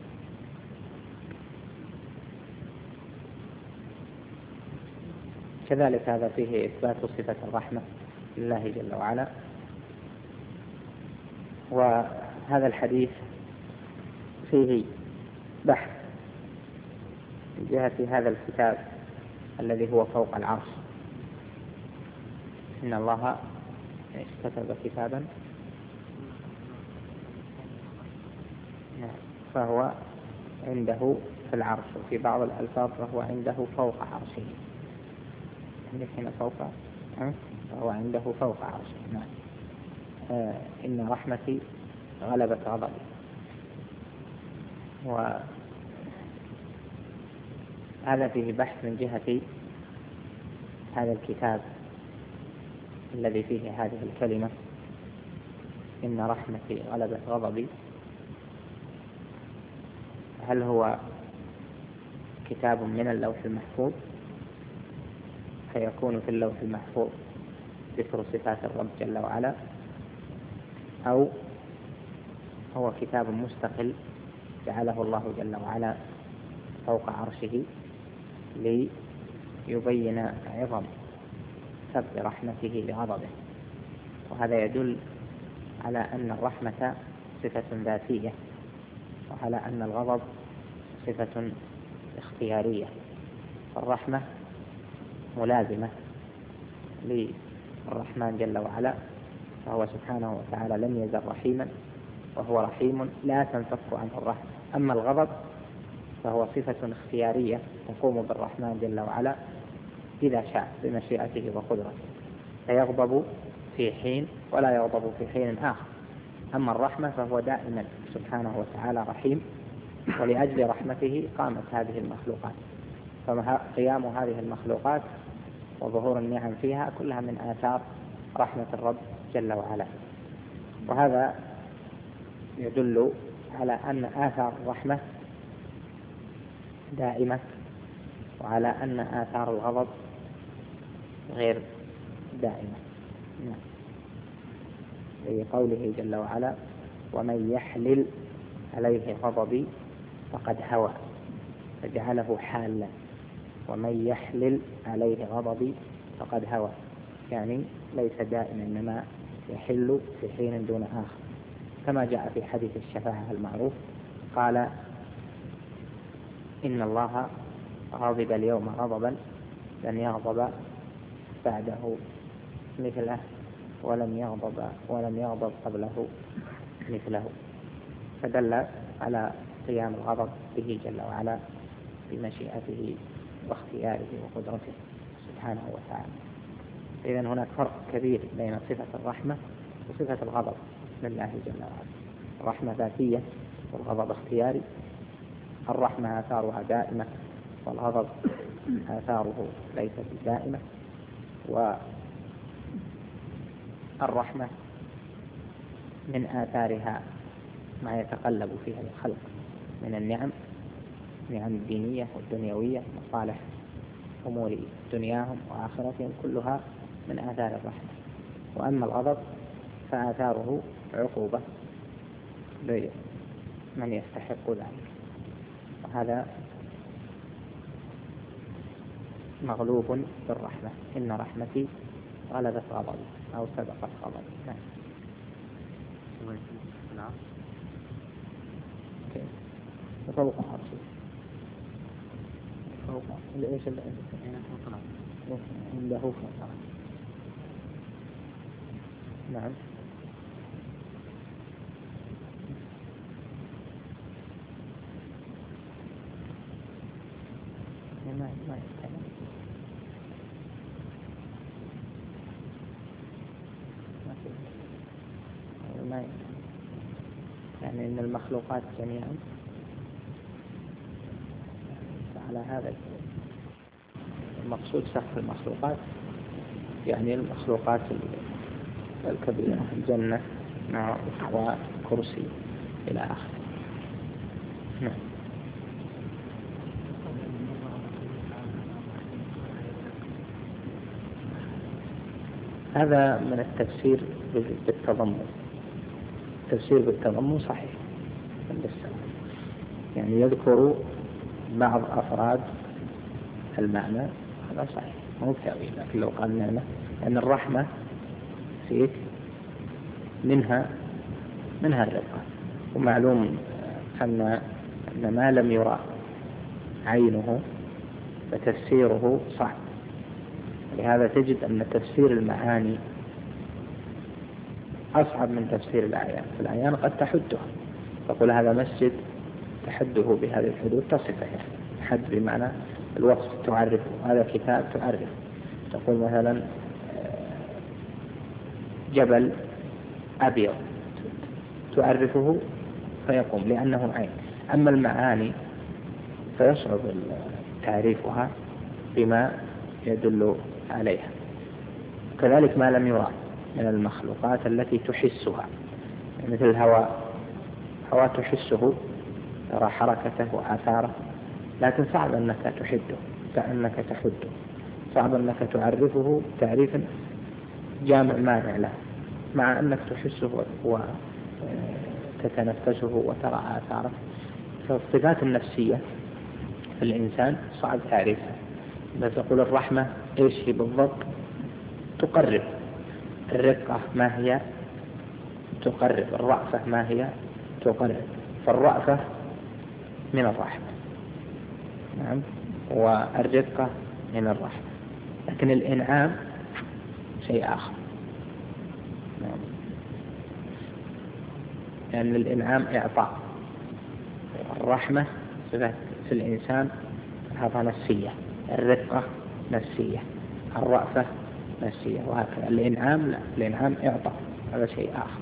كذلك هذا فيه إثبات صفة الرحمة لله جل وعلا. وهذا الحديث فيه بحث من جهة هذا الكتاب الذي هو فوق العرش، إن الله كتب كتابا فهو عنده في العرش، وفي بعض الألفاظ فهو عنده فوق عرشه. عندك هنا فوق، فهو عنده فوق عرشه. نعم. آه إن رحمتي غلبت غضبي. وهذا فيه بحث من جهة هذا الكتاب الذي فيه هذه الكلمة إن رحمتي غلبت غضبي. هل هو كتاب من اللوح المحفوظ فيكون في اللوح المحفوظ ذكر صفات الرب جل وعلا، أو هو كتاب مستقل جعله الله جل وعلا فوق عرشه ليبين عظم سبب رحمته لغضبه؟ وهذا يدل على أن الرحمة صفة ذاتية، وعلى أن الغضب صفة اختيارية. الرحمة ملازمة للرحمن جل وعلا، فهو سبحانه وتعالى لم يزل رحيما، وهو رحيم لا تنفك عنه الرحمة. أما الغضب فهو صفة اختيارية تقوم بالرحمن جل وعلا إذا شاء بمشيئته وقدرته، فيغضب في حين ولا يغضب في حين آخر. أما الرحمة فهو دائما سبحانه وتعالى رحيم، ولأجل رحمته قامت هذه المخلوقات. فقيام هذه المخلوقات وظهور النعم فيها كلها من آثار رحمة الرب جل وعلا. وهذا يدل على أن آثار الرحمة دائمة، وعلى أن آثار الغضب غير دائمة. في قوله جل وعلا ومن يحلل عليه غضبي فقد هوى، فجعله حالا. ومن يحلل عليه غضبي فقد هوى، يعني ليس دائما، إنما يحل في حين دون آخر، كما جاء في حديث الشفاعة المعروف قال إن الله غضب اليوم غضبا لن يغضب بعده مثله، ولم يغضب ولم يغضب قبله مثله. فدل على قيام الغضب به جل وعلا بمشيئته واختياره وقدرته سبحانه وتعالى. إذن هناك فرق كبير بين صفة الرحمة وصفة الغضب لله جل وعلا. الرحمة ذاتية والغضب اختياري. الرحمة آثارها دائمة والغضب آثاره ليست دائمة. والرحمة من آثارها ما يتقلب فيها الخلق من النعم، نعم الدينية والدنيوية، مصالح أمور دنياهم وآخرتهم، كلها من آثار الرحمة. وأما الغضب فآثاره عقوبة لمن يستحق ذلك، وهذا مغلوب بالرحمة. إن رحمتي غلبت غضبي أو سبقت غضبي. نعم. فوق عرشه، فوق ايش اللي عنده فوق. نعم. ما ما يتكلم. ما يعني إن المخلوقات جميعا على هذا المقصود سقف المخلوقات، يعني المخلوقات الكبيرة، الجنة وكرسي إلى آخره. نعم. هذا من التفسير بالتضمن. التفسير بالتضمن صحيح، يعني يذكر بعض أفراد المعنى، هذا صحيح مو تأويل. لكن لو قال نعمة، أن الرحمة فيك منها منها الرضا، ومعلوم أن أن ما لم يرى عينه فتفسيره صعب. لهذا تجد أن تفسير المعاني أصعب من تفسير الآيات. الآيات قد تحدها، تقول هذا مسجد تحده بهذه الحدود تصفه، يعني حد بمعنى الوصف تعرفه، هذا كتاب تعرفه. تقول مثلا جبل أبيض تعرفه فيقوم لأنه عين. أما المعاني فيصعب تعريفها بما يدل عليها. كذلك ما لم يرى من المخلوقات التي تحسها، مثل الهواء، هواء تحسه، ترى حركته وآثاره، لكن صعب أنك تحده، أنك تحده، صعب أنك تعرفه تعريفا جامع مانع له، مع أنك تحسه وتتنفسه وترى آثاره. فالصفات النفسية في الإنسان صعب تعريفها. إذا تقول الرحمة إيش هي بالضبط؟ تقرب. الرقة ما هي؟ تقرب. الرأفة ما هي؟ تقرب. فالرأفة من الرحمة، نعم، والرقة من الرحمة. لكن الإنعام شيء آخر، نعم، لأن يعني الإنعام إعطاء، الرحمة صفة في الإنسان هذا نفسية، الرقة نفسية، الرأفة نفسية، وهكذا. الإنعام لا، الإنعام إعطاء، هذا شيء آخر.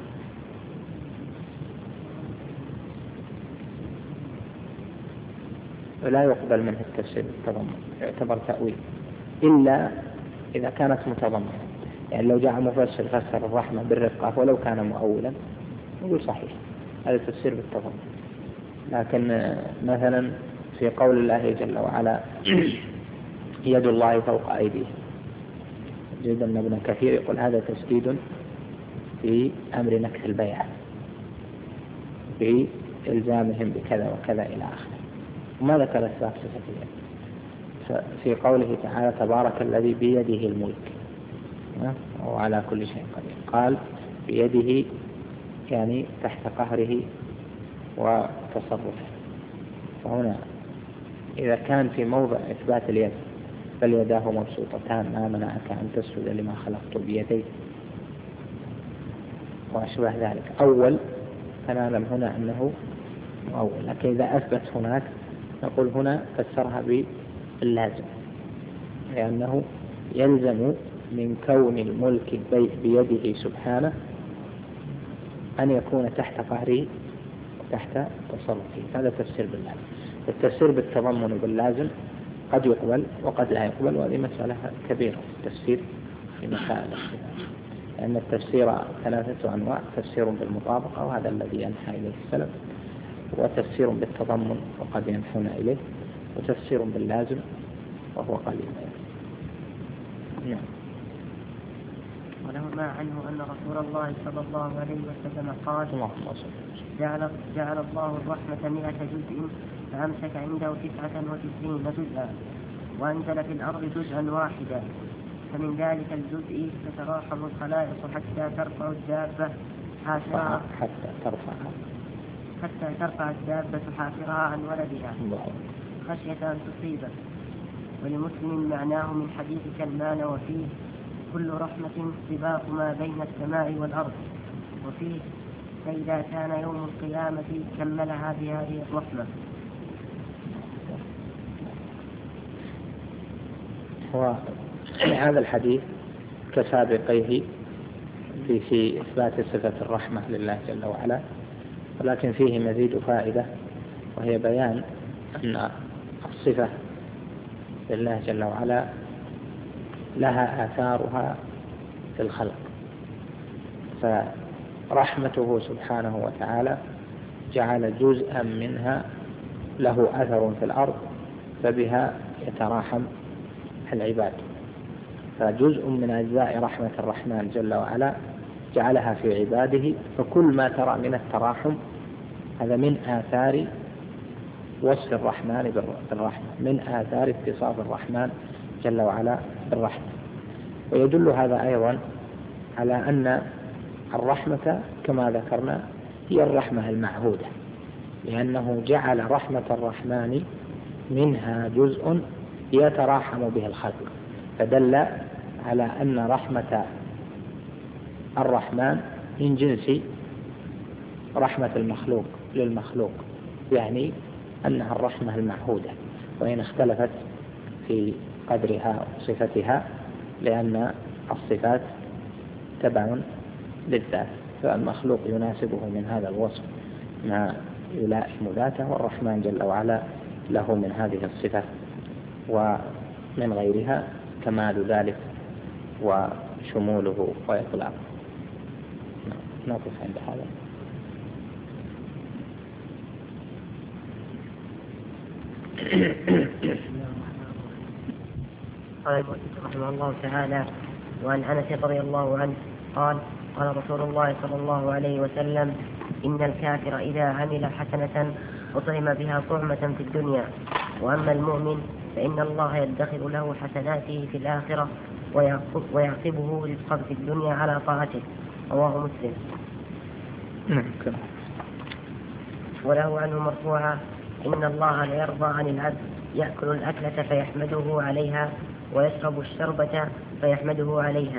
ولا يقبل منه التفسير بالتضمن، يعتبر تأويل إلا إذا كانت متضمنة. يعني لو جاء مفسر فسر الرحمة بالرقة ولو كان مؤولا نقول صحيح، هذا تفسير بالتضمن. لكن مثلا في قول الله جل وعلا يد الله فوق أيديهم، جد أن ابن كثير يقول هذا تسديد في أمر نكث البيعة بإلزامهم بكذا وكذا إلى آخره، وما ذكر إثبات صفة اليد. في قوله تعالى تبارك الذي بيده الملك وعلى كل شيء قدير، قال بيده يعني تحت قهره وتصرفه. فهنا إذا كان في موضع إثبات اليد بل يداه مبسوطتان ما منعك أن تسجد لما خلقت بيدي وأشبه ذلك، أول فنعلم هنا أنه أول. لكن إذا أثبت هناك نقول هنا فسرها باللازم، لأنه يلزم من كون الملك بيده سبحانه أن يكون تحت قهره وتحت تصرفه. هذا تفسير باللازم. التفسير بالتضمن باللازم قد يقبل وقد لا يقبل، وهذه مسألة كبيرة في التفسير في مسائل الصفات، لأن التفسير ثلاثة أنواع: تفسير بالمطابقة وهذا الذي ينحى إليه السلف، وتفسير بالتضمن وقد ينحون إليه، وتفسير باللازم وهو قليل. نعم. ولهما عنه أن رسول الله صلى الله عليه وسلم قال جعل, جعل الله الرحمة مئة جزء فأمسك عنده تسعة وتسعين جزءا وأنزل في الأرض جزءا واحدا، فمن ذلك الجزء تتراحم الخلائق حتى ترفع الدابة حافرها حتى ترفع حتى ترفع الدابة حافرها عن ولدها خشية أن تصيبه. ولمسلم معناه من حديث سلمان وفيه كل رحمة سباق ما بين السماء والأرض، وفيه فإذا كان يوم القيامة كملها بهذه الرحمة. وهذا الحديث كسابقيه في إثبات صفة الرحمة لله جل وعلا، ولكن فيه مزيد فائدة، وهي بيان أن الصفة لله جل وعلا لها آثارها في الخلق، فرحمته سبحانه وتعالى جعل جزءا منها له أثر في الأرض فبها يتراحم العباد، فجزء من أجزاء رحمة الرحمن جل وعلا جعلها في عباده. فكل ما ترى من التراحم هذا من آثار وصف الرحمن بالرحمة، من آثار اتصاف الرحمن جل وعلا بالرحمة. ويدل هذا أيضا على أن الرحمة كما ذكرنا هي الرحمة المعهودة، لأنه جعل رحمة الرحمن منها جزء يتراحم به الخلق، فدل على أن رحمة الرحمن من جنس رحمة المخلوق للمخلوق، يعني أنها الرحمة المعهودة وإن اختلفت في قدرها وصفتها، لأن الصفات تبع للذات، فالمخلوق يناسبه من هذا الوصف ما يلائم ذاته، والرحمن جل وعلا له من هذه الصفة ومن غيرها كمال ذلك وشموله وإطلاقه. نقف عند هذا. قال رحمه الله تعالى: وعن أنس رضي الله عنه قال: قال رسول الله صلى الله عليه وسلم: إن الكافر إذا عمل حسنة أطعم بها طعمة في الدنيا، وأما المؤمن فإن الله يدخر له حسناته في الآخرة ويعقبه رزقا في الدنيا على طاعته. رواه مسلم. وله عنه مرفوعا: إن الله لا يرضى عن العبد يأكل الأكلة فيحمده عليها ويشرب الشربة فيحمده عليها.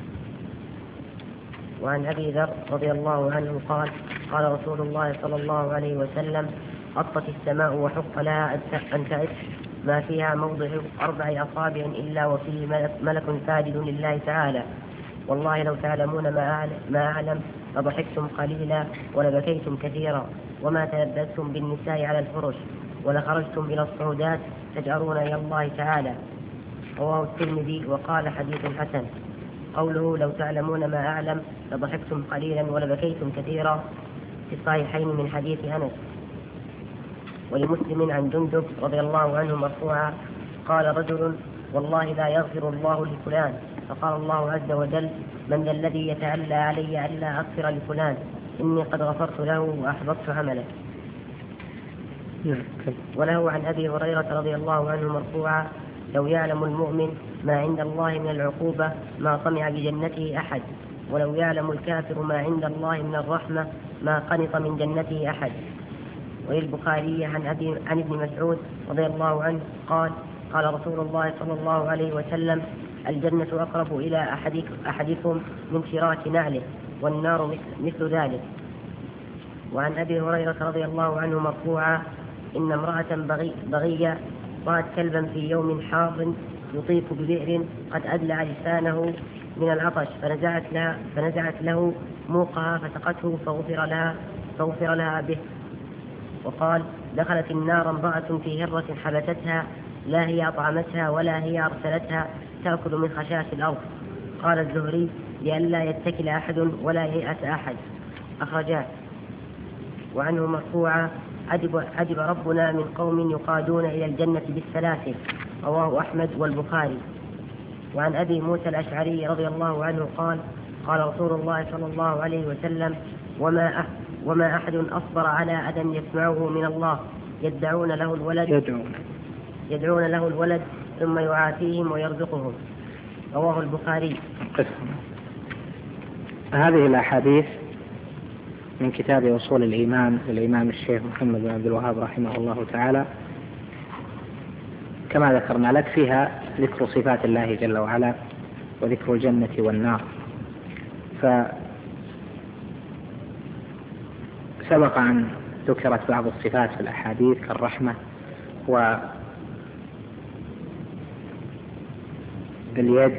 وعن أبي ذر رضي الله عنه قال: قال رسول الله صلى الله عليه وسلم: أطت السماء وحق لها أن تعد ما فيها موضع أربع أصابع إلا وفيه ملك ساجد لله تعالى. والله لو تعلمون ما أعلم لضحكتم قليلا ولبكيتم كثيرا، وما تلبستم بالنساء على الفرش، ولخرجتم إلى الصعودات تجأرون إلى الله تعالى. رواه الترمذي وقال: حديث حسن. قوله لو تعلمون ما أعلم لضحكتم قليلا ولبكيتم كثيرا في الصحيحين من حديث أنس. ولمسلم عن جندب رضي الله عنه مرفوعا: قال رجل: والله لا يغفر الله لفلان. فقال الله عز وجل: من ذا الذي يتعلى علي ألا أغفر لفلان؟ إني قد غفرت له وأحبطت عمله. وله عن أبي هريرة رضي الله عنه مرفوعا: لو يعلم المؤمن ما عند الله من العقوبة ما طمع بجنته أحد، ولو يعلم الكافر ما عند الله من الرحمة ما قنط من جنته أحد. وللبخاري عن أبي عن ابن مسعود رضي الله عنه قال: قال رسول الله صلى الله عليه وسلم: الجنة أقرب إلى أحدكم من شراك نعله، والنار مثل ذلك. وعن أبي هريرة رضي الله عنه مرفوعا: إن امرأة بغي بغية رأت كلبا في يوم حار يطيف ببئر قد أدلع لسانه من العطش، فنزعت لها فنزعت له موقها فسقته فغفر لها فغفر لها به. وقال: دخلت النار امرأة في هرة حبستها، لا هي أطعمتها ولا هي أرسلتها، تأكل من خشاش الأرض. قال الزهري: لئلا يتكل أحد ولا ييأس أحد. أخرجاه. وعنه مرفوعا: عجب, عجب ربنا من قوم يقادون إلى الجنة بالسلاسل. رواه أحمد والبخاري. وعن أبي موسى الأشعري رضي الله عنه قال: قال رسول الله صلى الله عليه وسلم: وما وما أحد أصبر على أذى يسمعه من الله يدعون له الولد يدعون, يدعون له الولد ثم يعافيهم ويرزقهم. رواه البخاري. هذه الأحاديث من كتاب أصول الإيمان للإمام الشيخ محمد بن عبد الوهاب رحمه الله تعالى. كما ذكرنا لك فيها ذكر صفات الله جل وعلا وذكر الجنة والنار. فسبق أن ذكرت بعض الصفات في الأحاديث كالرحمة واليد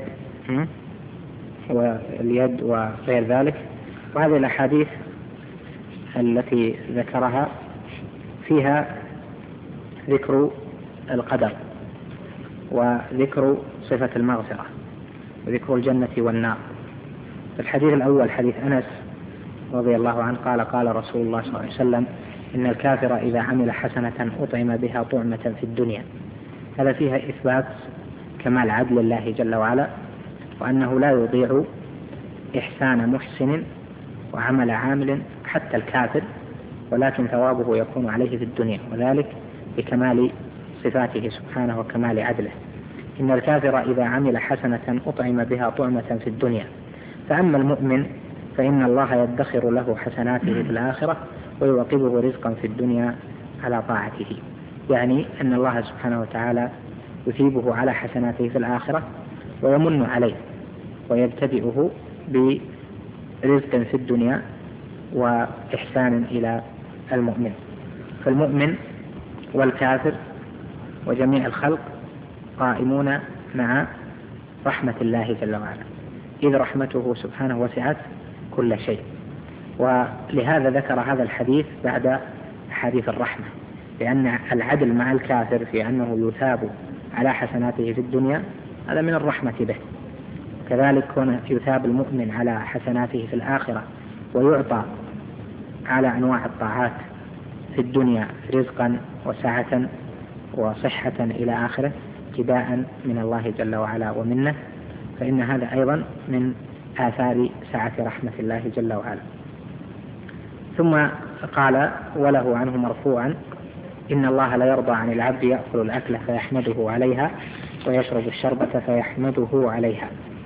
واليد وغير ذلك. وهذه الأحاديث التي ذكرها فيها ذكر القدر وذكر صفة المغفرة وذكر الجنة والنار. الحديث الأول حديث أنس رضي الله عنه قال: قال رسول الله صلى الله عليه وسلم: إن الكافر إذا عمل حسنة أطعم بها طعمة في الدنيا. هذا فيها إثبات كمال عدل الله جل وعلا، وأنه لا يضيع إحسان محسن وعمل عامل حتى الكافر، ولكن ثوابه يكون عليه في الدنيا، وذلك بكمال صفاته سبحانه وكمال عدله. إن الكافر إذا عمل حسنة أطعم بها طعمة في الدنيا، فأما المؤمن فإن الله يدخر له حسناته في الآخرة ويعقبه رزقا في الدنيا على طاعته. يعني أن الله سبحانه وتعالى يثيبه على حسناته في الآخرة ويمن عليه ويبتدئه برزق في الدنيا وإحسان إلى المؤمن. فالمؤمن والكافر وجميع الخلق قائمون مع رحمة الله جل وعلا، إذ رحمته سبحانه وسعت كل شيء. ولهذا ذكر هذا الحديث بعد حديث الرحمة، لأن العدل مع الكافر في أنه يثاب على حسناته في الدنيا هذا من الرحمة به. كذلك كون يثاب المؤمن على حسناته في الآخرة ويعطى على أنواع الطاعات في الدنيا رزقا وسعة وصحة إلى آخره ابتداء من الله جل وعلا ومنه، فإن هذا أيضا من آثار سعة رحمة الله جل وعلا. ثم قال: وله عنه مرفوعا: إن الله لا يرضى عن العبد يأكل الأكل فيحمده عليها ويشرب الشربة فيحمده عليها.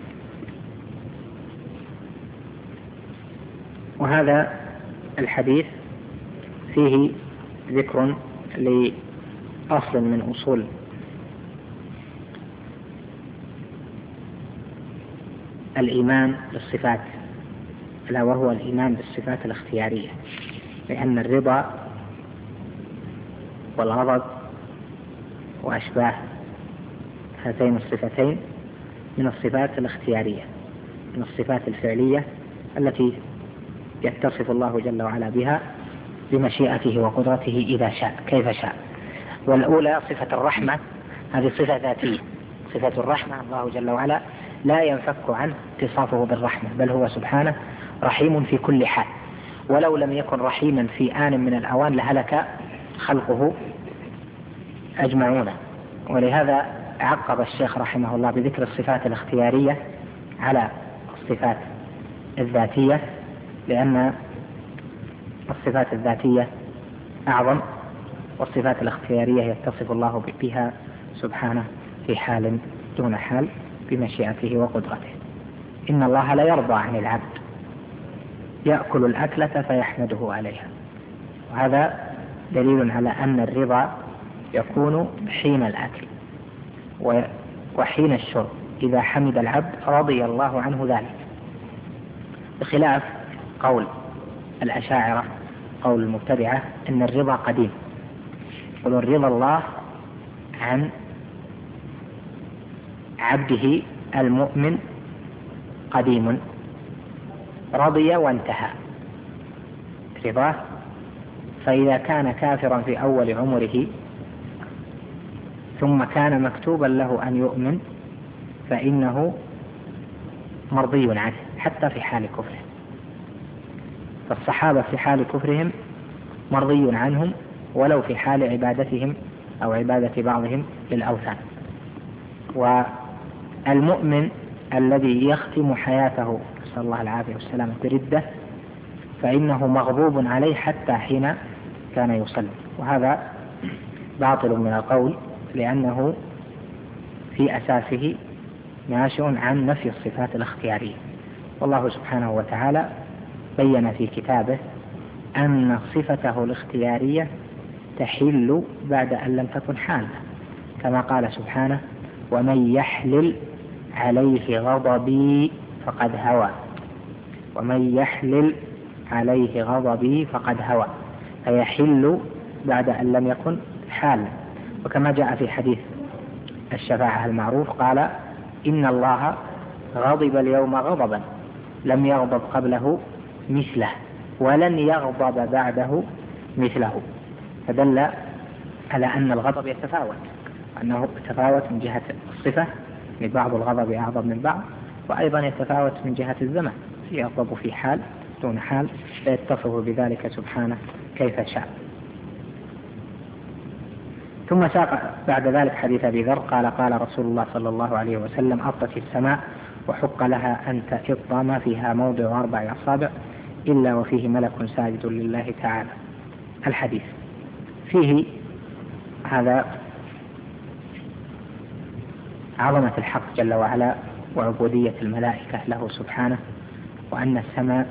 وهذا الحديث فيه ذكر لأصل من أصول الإيمان بالصفات، ألا وهو الإيمان بالصفات الاختيارية، لأن الرضا والغضب وأشباه هاتين الصفتين من الصفات الاختيارية، من الصفات الفعلية التي يتصف الله جل وعلا بها بمشيئته وقدرته إذا شاء كيف شاء. والأولى صفة الرحمة، هذه صفة ذاتية، صفة الرحمة الله جل وعلا لا ينفك عنه اتصافه بالرحمة، بل هو سبحانه رحيم في كل حال، ولو لم يكن رحيما في آن من الأوان لهلك خلقه أجمعون. ولهذا عقب الشيخ رحمه الله بذكر الصفات الاختيارية على الصفات الذاتية، لأن الصفات الذاتية أعظم، والصفات الاختيارية يتصف الله بها سبحانه في حال دون حال بمشيئته وقدرته. إن الله لا يرضى عن العبد يأكل الأكلة فيحمده عليها، وهذا دليل على أن الرضا يكون حين الأكل وحين الشرب، إذا حمد العبد رضي الله عنه ذلك، بخلاف قول الأشاعرة قول المبتدعة أن الرضا قديم، يقولون رضا الله عن عبده المؤمن قديم، رضي وانتهى رضاه. فإذا كان كافرا في أول عمره ثم كان مكتوبا له أن يؤمن فإنه مرضي عنه حتى في حال كفره. فالصحابة في حال كفرهم مرضي عنهم ولو في حال عبادتهم أو عبادة بعضهم للأوثان. والمؤمن الذي يختم حياته نسأل الله العافية والسلامة بردة فإنه مغضوب عليه حتى حين كان يصلي، وهذا باطل من القول، لأنه في أساسه ناشئ عن نفي الصفات الاختيارية. والله سبحانه وتعالى بين في كتابه أن صفته الاختيارية تحل بعد أن لم تكن حالة، كما قال سبحانه: ومن يحلل عليه غضبي فقد هوى، ومن يحلل عليه غضبي فقد هوى، فيحل بعد أن لم يكن حالا. وكما جاء في حديث الشفاعة المعروف قال: إن الله غضب اليوم غضبا لم يغضب قبله مثله ولن يغضب بعده مثله، فدل على أن الغضب يتفاوت، أنه يتفاوت من جهة الصفة، من بعض الغضب أعظم من بعض، وأيضا يتفاوت من جهة الزمن، يغضب في حال دون حال فيتصف بذلك سبحانه كيف شاء. ثم ساق بعد ذلك حديث أبي ذر قال: قال رسول الله صلى الله عليه وسلم: أطت السماء وحق لها أن تئط ما فيها موضع أربع أصابع إلا وفيه ملك ساجد لله تعالى. الحديث فيه هذا عظمة الحق جل وعلا وعبودية الملائكة له سبحانه، وأن السماء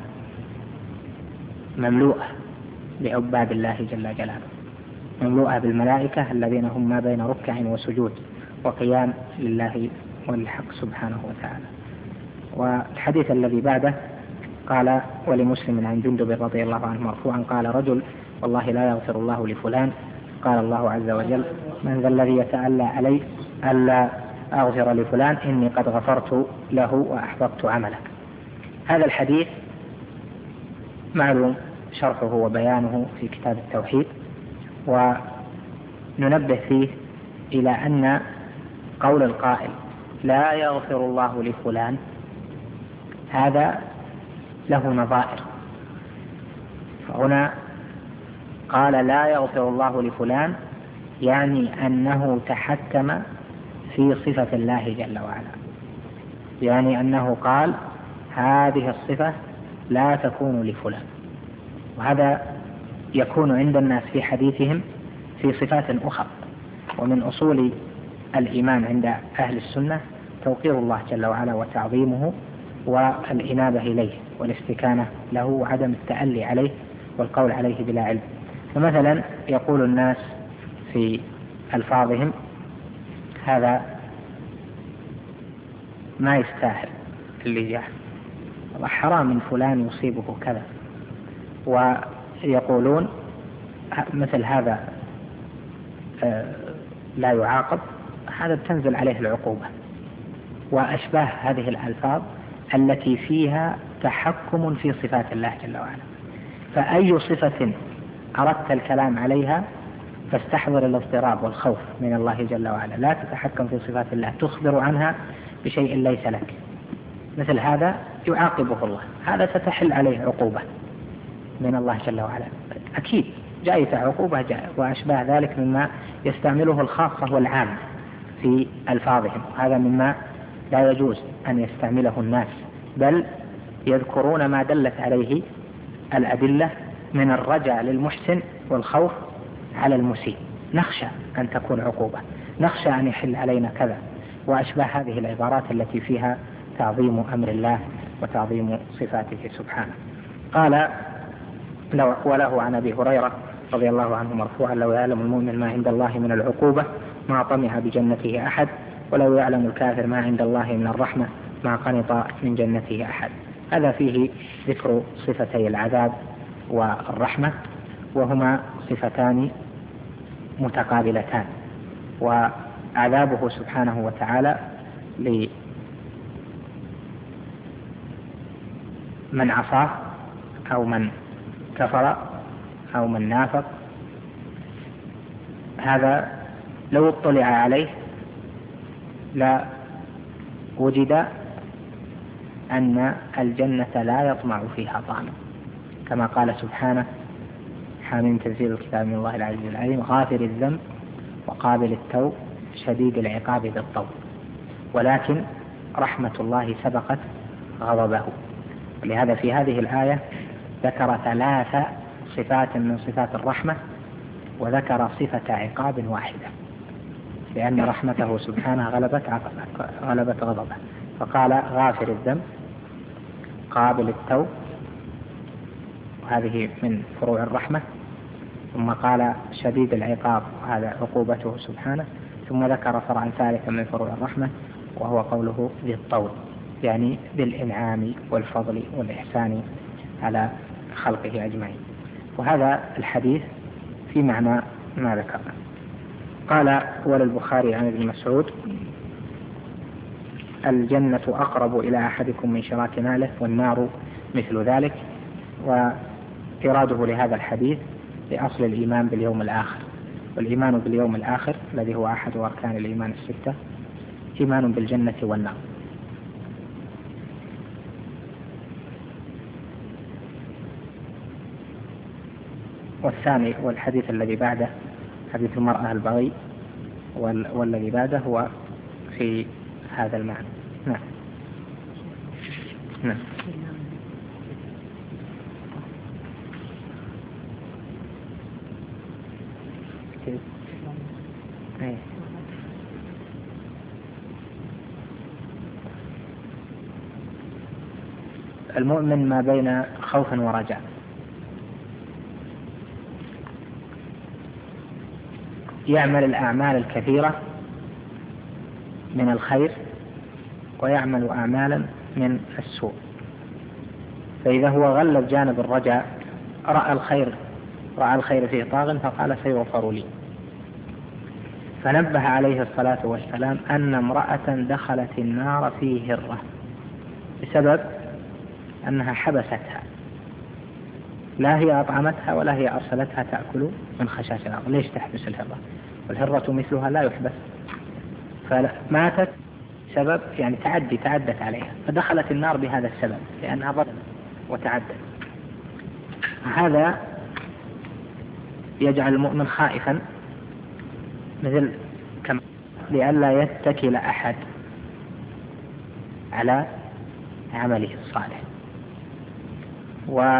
مملوءة بعباد الله جل جلاله، مملوءة بالملائكة الذين هم ما بين ركع وسجود وقيام لله وللحق سبحانه وتعالى. والحديث الذي بعده قال ولمسلم عن جندب رضي الله عنه مرفوعا قال رجل والله لا يغفر الله لفلان، قال الله عز وجل من ذا الذي يتألى علي ألا أغفر لفلان إني قد غفرت له وأحببت عمله. هذا الحديث معلوم شرحه وبيانه في كتاب التوحيد، وننبه فيه إلى أن قول القائل لا يغفر الله لفلان هذا له نظائر. فهنا قال لا يغفر الله لفلان يعني أنه تحكم في صفة الله جل وعلا، يعني أنه قال هذه الصفة لا تكون لفلان. وهذا يكون عند الناس في حديثهم في صفات أخرى. ومن أصول الإيمان عند أهل السنة توقير الله جل وعلا وتعظيمه والإنابة إليه والاستكانة له وعدم التألي عليه والقول عليه بلا علم. فمثلا يقول الناس في ألفاظهم هذا ما يستاهل اللي جاء، حرام من فلان يصيبه كذا، ويقولون مثل هذا لا يعاقب، هذا تنزل عليه العقوبة، وأشباه هذه الألفاظ التي فيها تحكم في صفات الله جل وعلا. فأي صفة أردت الكلام عليها فاستحضر الاضطراب والخوف من الله جل وعلا، لا تتحكم في صفات الله، تخبر عنها بشيء ليس لك، مثل هذا يعاقبه الله، هذا ستحل عليه عقوبة من الله جل وعلا أكيد، جائزة عقوبة جائزة، وأشباه ذلك مما يستعمله الخاصة والعام في ألفاظهم. هذا مما لا يجوز أن يستعمله الناس، بل يذكرون ما دلت عليه الأدلة من الرجاء للمحسن والخوف على المسيء، نخشى أن تكون عقوبة، نخشى أن يحل علينا كذا، وأشباه هذه العبارات التي فيها تعظيم أمر الله وتعظيم صفاته سبحانه. قال لو وله عن أبي هريرة رضي الله عنه مرفوعا لو يعلم المؤمن ما عند الله من العقوبة ما طمع بجنته أحد، ولو يعلم الكافر ما عند الله من الرحمة ما قنط من جنته أحد. هذا فيه ذكر صفتي العذاب والرحمة، وهما صفتان متقابلتان، وعذابه سبحانه وتعالى لمن عصاه أو من كفر أو من نافق، هذا لو اطلع عليه لا وجد أن الجنة لا يطمع فيها طعم، كما قال سبحانه حامين تنزيل الكتاب من الله العزيز العليم غافر الذنب وقابل التوب شديد العقاب ذي الطول، ولكن رحمة الله سبقت غضبه. ولهذا في هذه الآية ذكر ثلاث صفات من صفات الرحمة وذكر صفة عقاب واحدة، لأن رحمته سبحانه غلبت غلبت غضبه، فقال غافر الذنب قابل التوب، وهذه من فروع الرحمة، ثم قال شديد العقاب وهذا عقوبته سبحانه، ثم ذكر فرعا ثالثا من فروع الرحمة وهو قوله ذي الطول، يعني بالإنعام والفضل والإحسان على خلقه أجمعين. وهذا الحديث في معنى ما ذكرنا. قال وللبخاري عن ابن مسعود الجنة أقرب إلى أحدكم من شراك نعله والنار مثل ذلك، وإراده لهذا الحديث لأصل الإيمان باليوم الآخر، والإيمان باليوم الآخر الذي هو أحد أركان الإيمان الستة إيمان بالجنة والنار. والثاني والحديث الذي بعده حديث المرأة البغي والذي بعده هو في هذا المعنى. نعم نعم. المؤمن ما بين خوف ورجاء، يعمل الأعمال الكثيرة من الخير ويعمل أعمالا من السوء، فإذا هو غلب جانب الرجاء رأى الخير رأى الخير فيه طاغ فقال سيغفر لي. فنبه عليه الصلاة والسلام أن امرأة دخلت النار في هرة بسبب أنها حبستها، لا هي أطعمتها ولا هي أرسلتها تأكل من خشاش الأرض. ليش تحبس الهرة؟ والهرة مثلها لا يحبس. فماتت سبب يعني تعدي تعدت عليها، فدخلت النار بهذا السبب لأنها ظلمت وتعدت. هذا يجعل المؤمن خائفا مثل كما لئلا يتكل أحد على عمله الصالح، و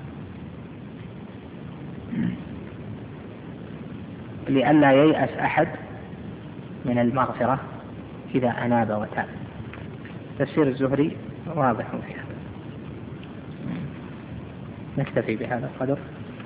لئلا ييأس أحد من المغفرة إذا أناب وتاب. تفسير الزهري واضح في هذا. نكتفي بهذا القدر.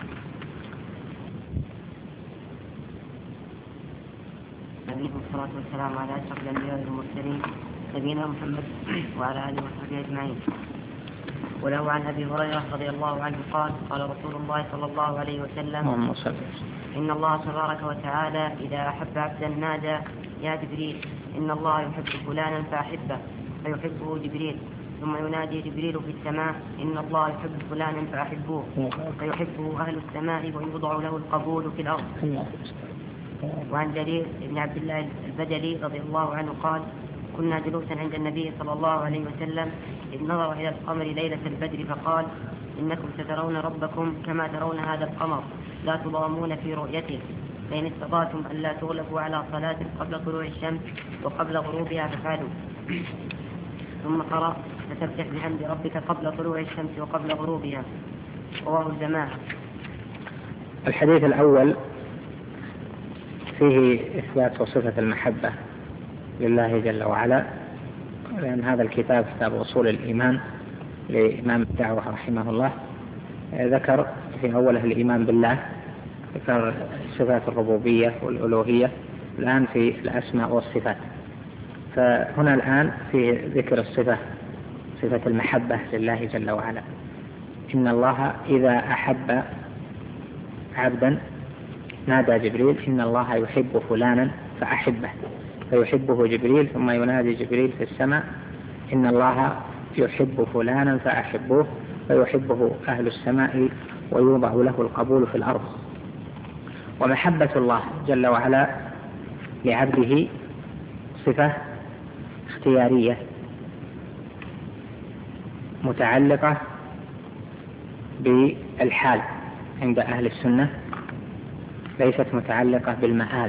والصلاة والسلام على أشرف الأنبياء والمرسلين نبينا محمد وعلى آله وصحبه أجمعين. وله عن أبي هريرة رضي الله عنه قال قال رسول الله صلى الله عليه وسلم: إن الله تبارك وتعالى إذا أحب عبدا نادى: يا جبريل إن الله يحب فلانا فأحبه، فيحبه جبريل. ثم ينادي جبريل في السماء: إن الله يحب فلانا فأحبوه، فيحبه أهل السماء ويوضع له القبول في الأرض. وعن جرير بن عبد الله البجلي رضي الله عنه قال: كنا جلوسا عند النبي صلى الله عليه وسلم إذ نظر إلى القمر ليلة البدر فقال: إنكم سترون ربكم كما ترون هذا القمر لا تضامون في رؤيته، فإن استطعتم أن لا تغلبوا على صلاة قبل طلوع الشمس وقبل غروبها فافعلوا. ثم قرأ: فسبح بحمد ربك قبل طلوع الشمس وقبل غروبها. رواه الجماعة. الحديث الأول فيه إثبات وصفة المحبة لله جل وعلا، لأن هذا الكتاب كتاب أصول الإيمان لإمام الدعوة رحمه الله ذكر في أوله الإيمان بالله، ذكر صفات الربوبية والألوهية، الآن في الأسماء والصفات. فهنا الآن في ذكر الصفة، صفة المحبة لله جل وعلا. إن الله إذا أحب عبدا نادى جبريل: إن الله يحب فلانا فأحبه، فيحبه جبريل. ثم ينادي جبريل في السماء: إن الله يحب فلانا فأحبوه، فيحبه أهل السماء ويوضع له القبول في الأرض. ومحبة الله جل وعلا لعبده صفة اختيارية متعلقة بالحال عند أهل السنة، ليست متعلقة بالمآل.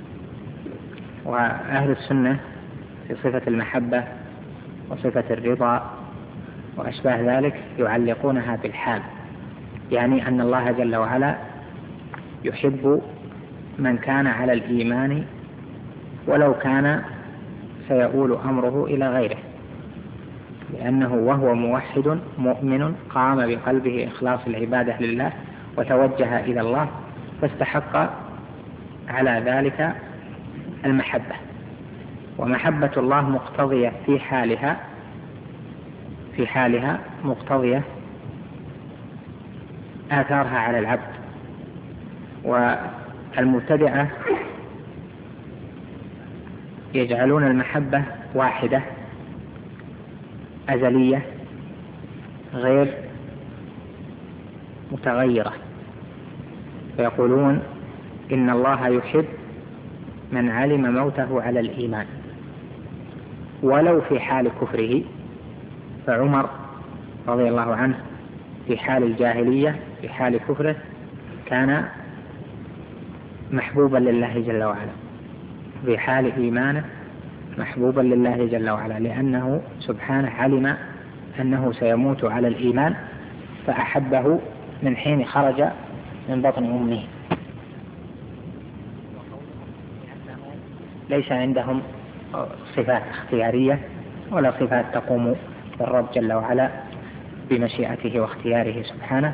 وأهل السنة في صفة المحبة وصفة الرضا وأشباه ذلك يعلقونها بالحال، يعني أن الله جل وعلا يحب من كان على الإيمان ولو كان سيؤول أمره إلى غيره، لأنه وهو موحد مؤمن قام بقلبه إخلاص العبادة لله وتوجه إلى الله، فاستحق على ذلك المحبة. ومحبة الله مقتضية في حالها في حالها مقتضية آثارها على العبد. والمبتدعة يجعلون المحبة واحدة أزلية غير متغيرة، فيقولون إن الله يحب من علم موته على الإيمان ولو في حال كفره. فعمر رضي الله عنه في حال الجاهلية في حال كفره كان محبوبا لله جل وعلا، في حال إيمانه محبوبا لله جل وعلا، لأنه سبحانه علم أنه سيموت على الإيمان فأحبه من حين خرج من بطن أمه. ليس عندهم صفات اختيارية ولا صفات تقوم بالرب جل وعلا بمشيئته واختياره سبحانه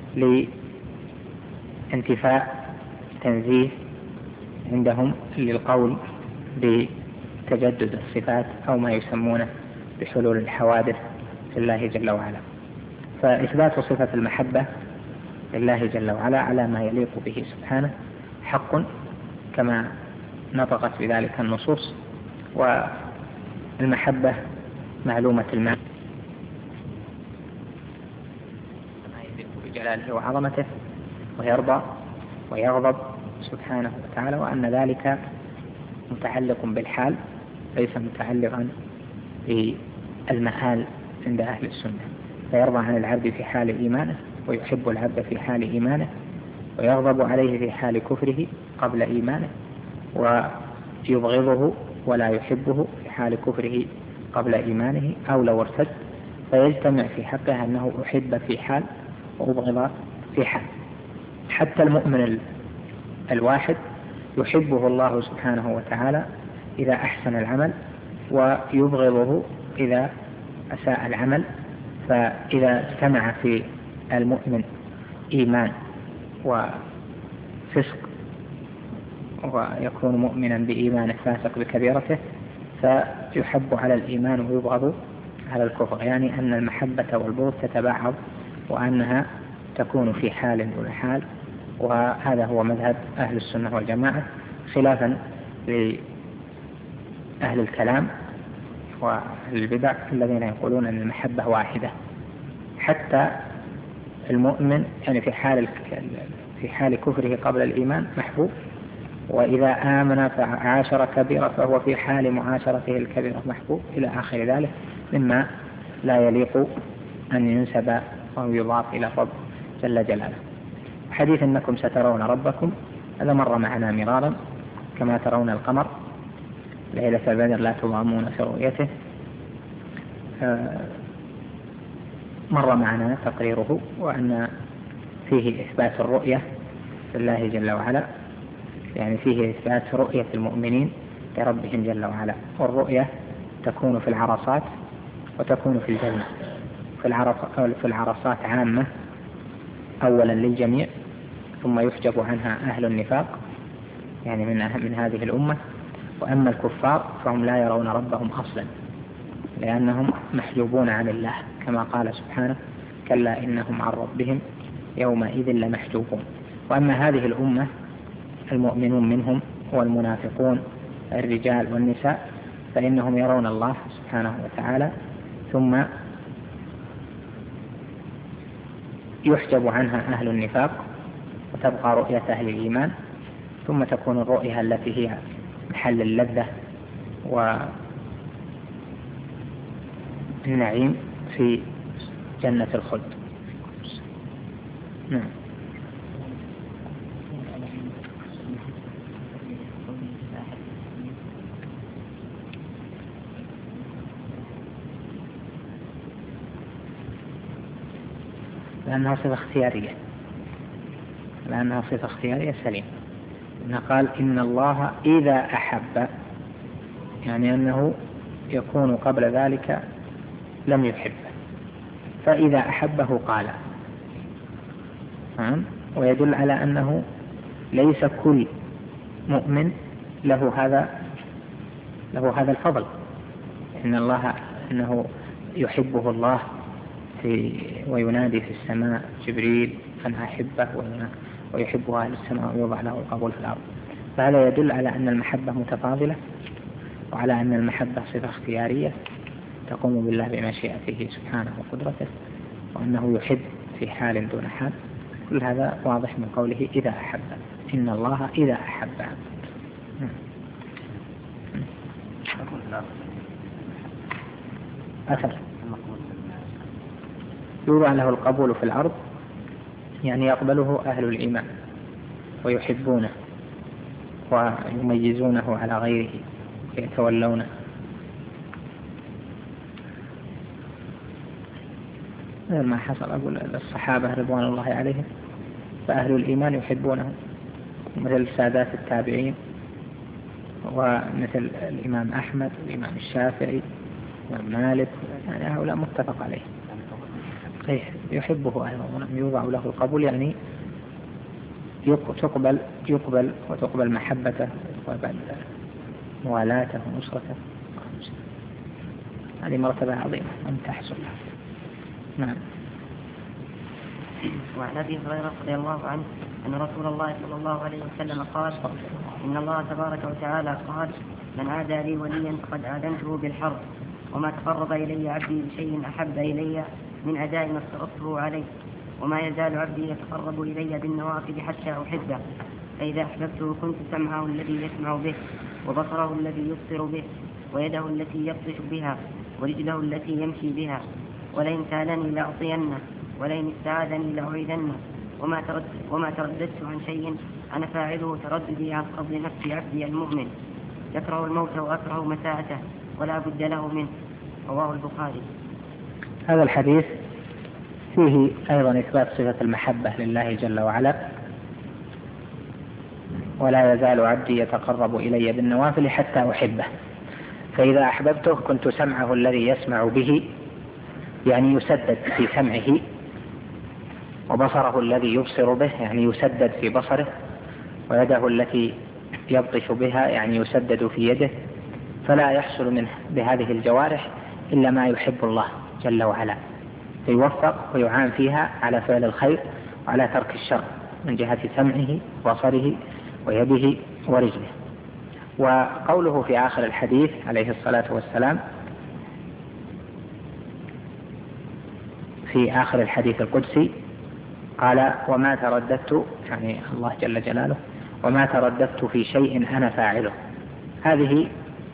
لانتفاء تنزيه عندهم للقول بتجدد الصفات أو ما يسمونه بحلول الحوادث لله جل وعلا. فإثبات صفة المحبة لله جل وعلا على ما يليق به سبحانه حق كما نطقت بذلك النصوص. والمحبة معلومة المعنى ما يليق بجلاله وعظمته، ويرضى ويغضب سبحانه وتعالى، وأن ذلك متعلق بالحال ليس متعلقا بالمآل عند أهل السنة. فيرضى عن العبد في حال إيمانه، ويحب العبد في حال إيمانه، ويغضب عليه في حال كفره قبل إيمانه، ويبغضه ولا يحبه في حال كفره قبل إيمانه أو لو ارتد، فيجتمع في حقه أنه أحب في حال وأبغض في حال. حتى المؤمن الواحد يحبه الله سبحانه وتعالى إذا أحسن العمل، ويبغضه إذا أساء العمل. فإذا اجتمع في المؤمن إيمان وفسق ويكون مؤمنا بإيمانه فاسق بكبيرته، فيحب على الإيمان ويبغض على الكفر، يعني أن المحبة والبغض تتباعض، وأنها تكون في حال دون حال. وهذا هو مذهب أهل السنة والجماعة، خلافا لأهل الكلام وأهل البدع الذين يقولون أن المحبة واحدة. حتى المؤمن يعني في حال في حال كفره قبل الإيمان محبوب، وإذا آمن فعاشر كبيرة فهو في حال معاشرته الكبيرة محبوب، إلى آخر ذلك مما لا يليق أن ينسب أو يضاف إلى الرب جل جلاله. حديث أنكم سترون ربكم هذا مر معنا مرارا، كما ترون القمر ليلة البدر لا تضامون في رؤيته، مر معنا تقريره، وأن فيه إثبات الرؤية لله جل وعلا، يعني فيه إثبات رؤية المؤمنين لربهم جل وعلا. والرؤية تكون في العرصات وتكون في الجنة. في العرصات عامة أولا للجميع، ثم يحجب عنها أهل النفاق يعني من, من هذه الأمة. وأما الكفار فهم لا يرون ربهم أصلا، لأنهم محجوبون عن الله، كما قال سبحانه: كلا إنهم عن ربهم يومئذ لمحجوبون. وأما هذه الأمة المؤمنون منهم والمنافقون الرجال والنساء فإنهم يرون الله سبحانه وتعالى، ثم يحجب عنها أهل النفاق وتبقى رؤية أهل الإيمان، ثم تكون الرؤية التي هي محل اللذة والنعيم في جنة الخلد. نعم. لأنها صفة اختيارية، لأنها صفة اختيارية سليمة. إنه قال إن الله إذا أحب، يعني أنه يكون قبل ذلك لم يحبه، فإذا أحبه قال. ويدل على أنه ليس كل مؤمن له هذا له هذا الفضل، إن الله إنه يحبه الله في وينادي في السماء جبريل أن أحبه ويحبه أهل السماء ويوضع له القبول في الأرض. فهذا يدل على أن المحبة متفاضلة، وعلى أن المحبة صفة اختيارية تقوم بالله بمشيئته سبحانه وقدرته، وأنه يحب في حال دون حال. كل هذا واضح من قوله إذا أحب، إن الله إذا أحب. أثر يوضع له القبول في الأرض، يعني يقبله أهل الإيمان ويحبونه ويميزونه على غيره ويتولونه. ما حصل أقول الصحابة رضوان الله عليهم، فأهل الإيمان يحبونه، مثل سادات التابعين ومثل الإمام أحمد والإمام الشافعي والإمام مالك، يعني هؤلاء متفق عليه. يحبه أيضا، يوضع له القبول، يعني يقبل يقبل وتقبل محبته وتقبل موالاته ونصرته. هذه مرتبة عظيمة أن تحصل. نعم. وعن أبي هريرة رضي الله عنه أن رسول الله صلى الله عليه وسلم قال إن الله تبارك وتعالى قال من عادى لي وليا فقد آذنته بالحرب وما تقرب إلي عبدي بشيء أحب إلي من أداء ما افترضته عليه وما يزال عبدي يتقرب إلي بالنوافل حتى أحبه فإذا أحببته كنت سمعه الذي يسمع به وبصره الذي يبصر به ويده التي يبطش بها ورجله التي يمشي بها ولئن سألني لأعطينه ولئن استعاذني لأعيذنه وما ترددت, وما ترددت عن شيء أنا فاعله ترددي عن قبض نفس عبدي المؤمن يكره الموت وأكره مساءته ولا بد له منه. رواه البخاري. هذا الحديث فيه أيضا إثبات صفة المحبة لله جل وعلا ولا يزال عبدي يتقرب إلي بالنوافل حتى أحبه فإذا أحببته كنت سمعه الذي يسمع به يعني يسدد في سمعه وبصره الذي يبصر به يعني يسدد في بصره ويده التي يبطش بها يعني يسدد في يده فلا يحصل منه بهذه الجوارح إلا ما يحب الله جل وعلا فيوفق ويعان فيها على فعل الخير وعلى ترك الشر من جهة سمعه وبصره ويده ورجله. وقوله في آخر الحديث عليه الصلاة والسلام في آخر الحديث القدسي قال وما ترددت يعني الله جل جلاله وما ترددت في شيء أنا فاعله هذه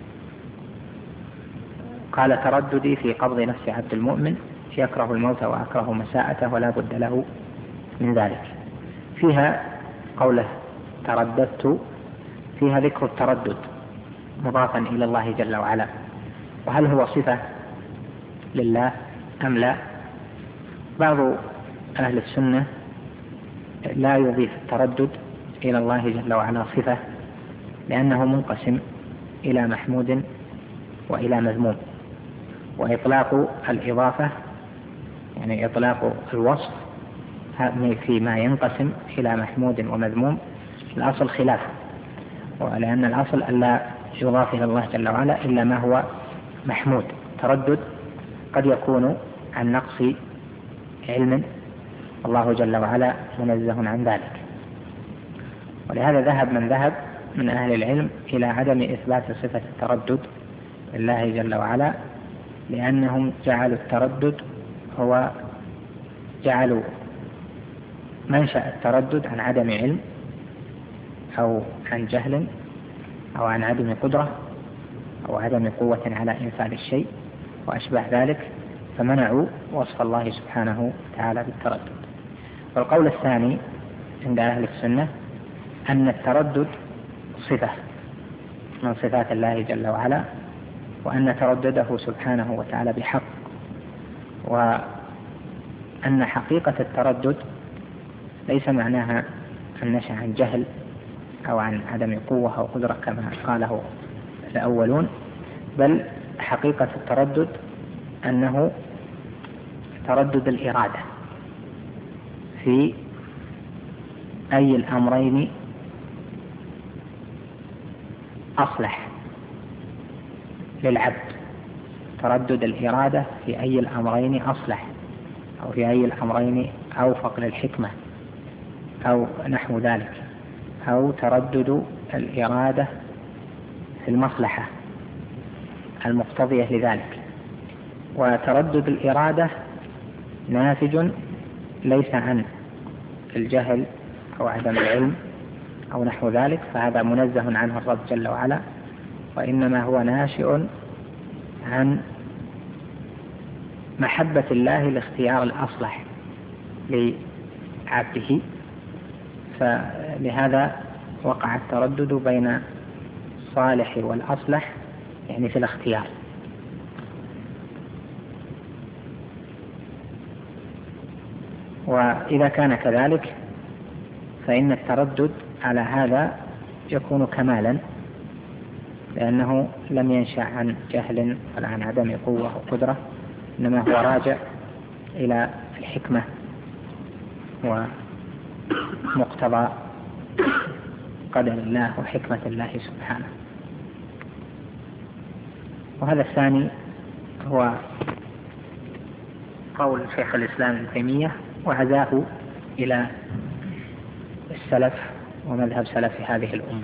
قال ترددي في قبض نفس عبد المؤمن يكره الموت وأكره مساءته ولا بد له من ذلك. فيها قوله ترددت فيها ذكر التردد مضافا إلى الله جل وعلا وهل هو صفة لله أم لا؟ بعض أهل السنة لا يضيف التردد إلى الله جل وعلا صفة لأنه منقسم إلى محمود وإلى مذموم وإطلاق الإضافة يعني إطلاق الوصف فيما ينقسم إلى محمود ومذموم الأصل خلافه ولأن الأصل ألا يضاف إلى الله جل وعلا إلا ما هو محمود. تردد قد يكون عن نقص علم الله جل وعلا منزه عن ذلك ولهذا ذهب من ذهب من أهل العلم إلى عدم إثبات صفة التردد لله جل وعلا لأنهم جعلوا التردد هو جعلوا منشأ التردد عن عدم علم أو عن جهل أو عن عدم قدرة أو عدم قوة على إنفاذ الشيء وأشبه ذلك فمنعوا وصف الله سبحانه وتعالى بالتردد. والقول الثاني عند أهل السنة أن التردد صفة من صفات الله جل وعلا وأن تردده سبحانه وتعالى بحق وأن حقيقة التردد ليس معناها أن نشأ عن جهل أو عن عدم قوة أو قدرة كما قاله الأولون بل حقيقة التردد أنه تردد الإرادة في أي الأمرين أصلح للعبد تردد الإرادة في أي الأمرين أصلح أو في أي الأمرين أوفق للحكمة أو نحو ذلك أو تردد الإرادة في المصلحة المقتضية لذلك. وتردد الإرادة ناتج ليس عن الجهل أو عدم العلم أو نحو ذلك فهذا منزه عنه الرب جل وعلا وإنما هو ناشئ عن محبة الله لاختيار الأصلح لعبده فلهذا وقع التردد بين الصالح والأصلح يعني في الاختيار. وإذا كان كذلك فإن التردد على هذا يكون كمالا لأنه لم ينشأ عن جهل ولا عن عدم قوة وقدرة إنما هو راجع إلى الحكمة ومقتضى قدر الله وحكمة الله سبحانه. وهذا الثاني هو قول شيخ الإسلام ابن تيمية وعزاه إلى السلف ومذهب سلف هذه الأمة.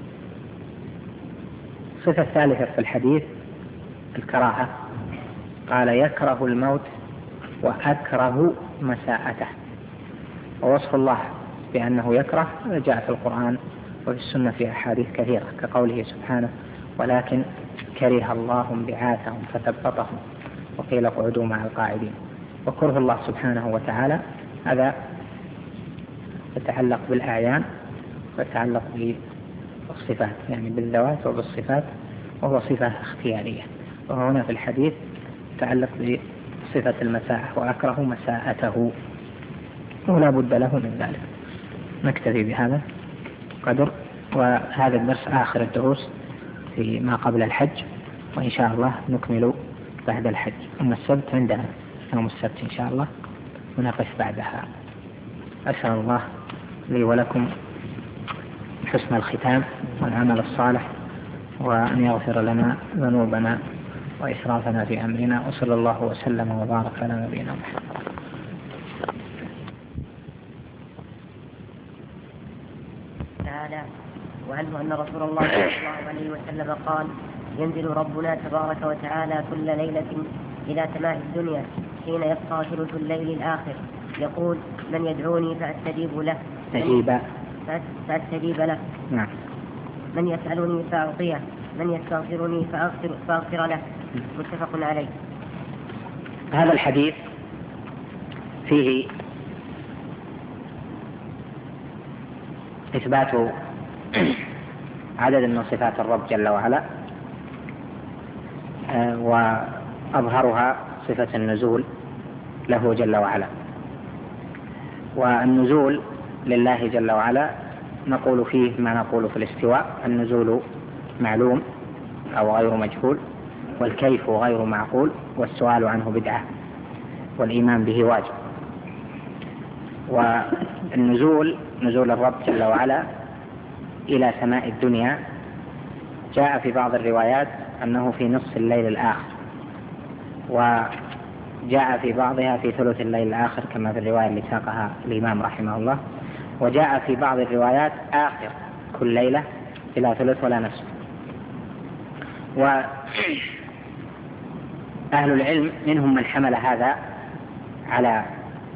الصفة الثالثة في الحديث الكراهة، قال يكره الموت وأكره مساءته. ووصف الله بأنه يكره جاء في القرآن وفي السنة في أحاديث كثيرة، كقوله سبحانه ولكن كره الله بعاثهم فثبطهم وقيل اقعدوا مع القاعدين. وكره الله سبحانه وتعالى هذا يتعلق بالأعيان ويتعلق بالصفات، يعني بالذوات وبالصفات، وهو صفة اختيارية. وهنا في الحديث يتعلق بصفة المساءة وأكره مساءته ولا بد له من ذلك. نكتفي بهذا قدر، وهذا الدرس آخر الدروس فيما قبل الحج، وإن شاء الله نكمل بعد الحج. أما السبت عندنا يوم السبت إن شاء الله ونقف بعدها. أسأل الله لي ولكم حسن الختام والعمل الصالح، وأن يغفر لنا ذنوبنا وإسرافنا في أمرنا، وصلى الله وسلم وبارك على نبينا محمد. تعالى وعنه أن رسول الله صلى الله عليه وسلم قال ينزل ربنا تبارك وتعالى كل ليلة إلى سماء الدنيا حين يبقى ثلث الليل الآخر، يقول من يدعوني فأستجيب له تجيب فأستجيب له نعم. من يسألني فأعطيه، من يستغفرني فأغفر, فأغفر له. متفق عليه. هذا الحديث فيه إثبات عدد من صفات الرب جل وعلا، وأظهرها صفة النزول له جل وعلا. والنزول لله جل وعلا نقول فيه ما نقول في الاستواء: النزول معلوم أو غير مجهول، والكيف غير معقول، والسؤال عنه بدعة، والإيمان به واجب. والنزول نزول الرب جل وعلا إلى سماء الدنيا جاء في بعض الروايات أنه في نصف الليل الآخر، وجاء في بعضها في ثلث الليل الآخر كما في الرواية اللي ساقها الإمام رحمه الله، وجاء في بعض الروايات آخر كل ليلة إلى ثلث ولا نصف. وأهل العلم منهم من حمل هذا على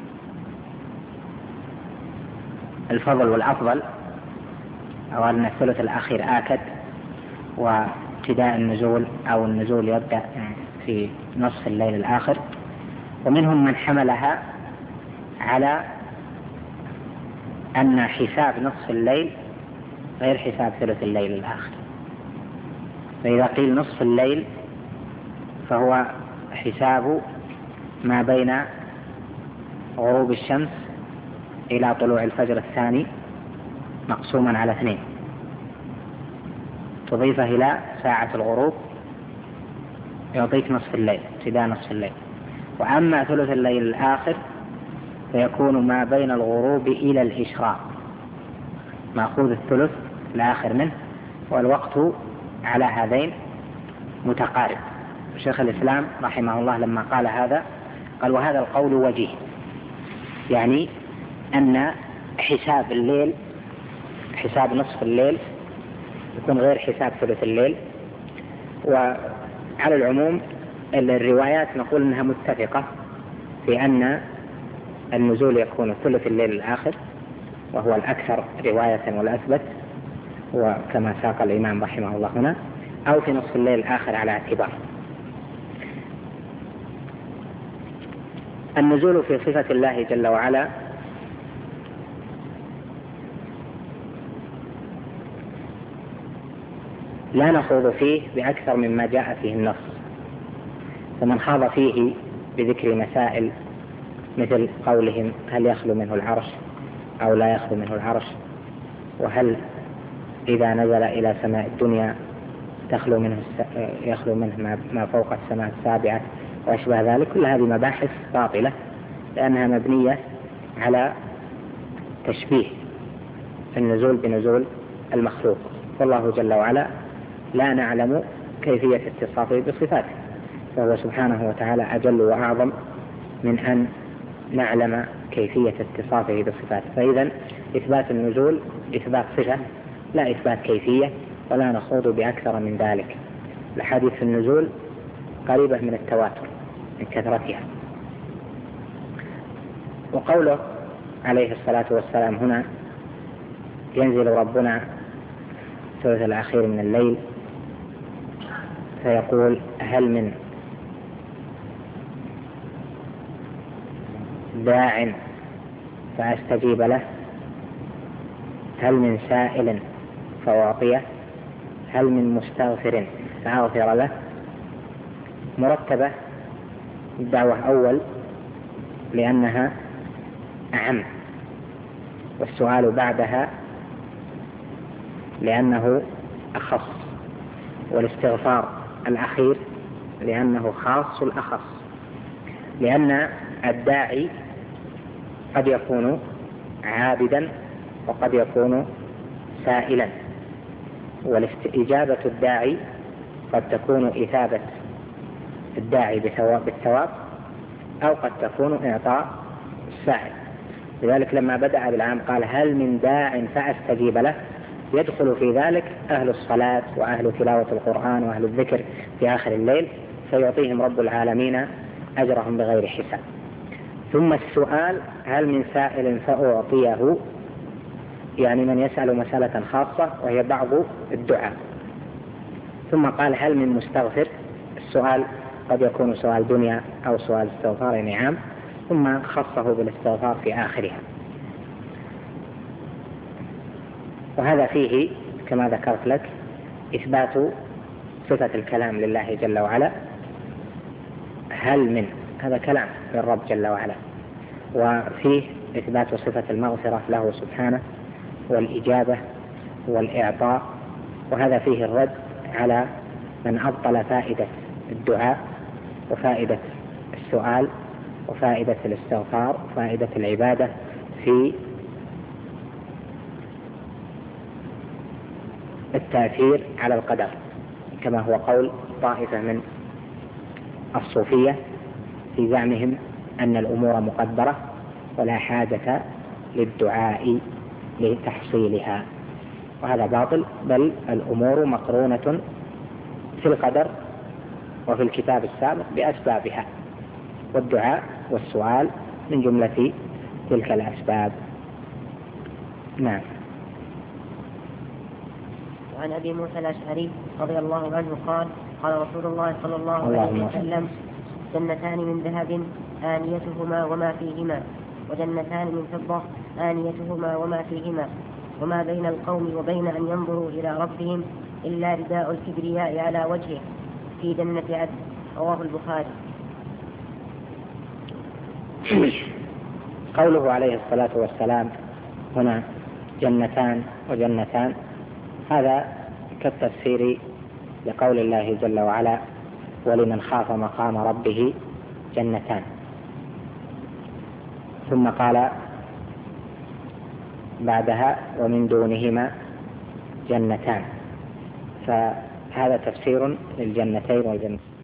الفضل والأفضل، أو أن الثلث الأخير آكد وابتداء النزول أو النزول يبدأ في نصف الليل الآخر. ومنهم من حملها على أن حساب نصف الليل غير حساب ثلث الليل الآخر. فإذا قيل نصف الليل فهو حساب ما بين غروب الشمس إلى طلوع الفجر الثاني مقسوما على اثنين، تضيفه إلى ساعة الغروب يعطيك نصف الليل، ابتداء نصف الليل. وأما ثلث الليل الآخر فيكون ما بين الغروب إلى الإشراق، مأخوذ الثلث الآخر منه، والوقت على هذين متقارب. شيخ الإسلام رحمه الله لما قال هذا قال وهذا القول وجيه، يعني أن حساب الليل حساب نصف الليل يكون غير حساب ثلث الليل. وعلى العموم الروايات نقول أنها متفقة في أن النزول يكون ثلث الليل الآخر، وهو الأكثر رواية والأثبت، وكما ساق الإمام رحمه الله هنا، أو في نصف الليل الآخر على اعتبار. النزول في صفة الله جل وعلا لا نخوض فيه بأكثر مما جاء فيه النص، فمن خاض فيه بذكر مسائل مثل قولهم هل يخلو منه العرش أو لا يخلو منه العرش، وهل إذا نزل إلى سماء الدنيا تخلو منه يخلو منه ما فوق السماء السابعة وأشبه ذلك، كل هذه مباحث باطلة لأنها مبنية على تشبيه النزول بنزول المخلوق، والله جل وعلا لا نعلم كيفية اتصافه بصفاته، فهو سبحانه وتعالى أجل وأعظم من أن نعلم كيفية اتصافه بصفاته. فإذا إثبات النزول إثبات صفة لا إثبات كيفية، ولا نخوض بأكثر من ذلك. الأحاديث في النزول قريبة من التواتر من كثرتها. وقوله عليه الصلاة والسلام هنا ينزل ربنا الثلث الأخير من الليل فيقول هل من داع فأستجيب له، هل من سائل فأعطيه، هل من مستغفر فأغفر له. مرتبة الدعوة أول لأنها أعم، والسؤال بعدها لأنه أخص، والاستغفار الأخير لأنه خاص الأخص. لأن الداعي قد يكون عابدا وقد يكون سائلا، والاستجابة الداعي قد تكون إثابة الداعي بالثواب أو قد تكون إعطاء السائل. لذلك لما بدأ بالعام قال هل من داع فأستجيب له، يدخل في ذلك أهل الصلاة وأهل تلاوة القرآن وأهل الذكر في آخر الليل، فيعطيهم رب العالمين أجرهم بغير حساب. ثم السؤال هل من سائل فأعطيه، يعني من يسأل مسألة خاصة وهي بعض الدعاء. ثم قال هل من مستغفر، السؤال قد يكون سؤال دنيا أو سؤال استغفار نعم، ثم خصه بالاستغفار في آخرها. وهذا فيه كما ذكرت لك إثبات صفة الكلام لله جل وعلا. هل من هذا كلام للرب جل وعلا، وفيه إثبات صفة المغفرة له سبحانه والإجابة والإعطاء، وهذا فيه الرد على من أبطل فائدة الدعاء وفائدة السؤال وفائدة الاستغفار وفائدة العبادة في التأثير على القدر، كما هو قول طائفة من الصوفية في زعمهم أن الأمور مقدرة ولا حاجة للدعاء لتحصيلها، وهذا باطل، بل الأمور مقرونة في القدر وفي الكتاب السابق بأسبابها، والدعاء والسؤال من جملة تلك الأسباب. نعم. وعن أبي موسى الأشعري رضي الله عنه قال قال رسول الله صلى الله عليه وسلم جنتان من ذهب آنيتهما وما فيهما، وجنتان من فضة آنيتهما وما فيهما، وما بين القوم وبين أن ينظروا إلى ربهم إلا رداء الكبرياء على وجهه في جنة عدن. رواه البخاري. قوله عليه الصلاة والسلام هنا جنتان وجنتان، هذا كالتفسير لقول الله جل وعلا ولمن خاف مقام ربه جنتان. ثم قال بعدها ومن دونهما جنتان، فهذا تفسير للجنتين والجنتين.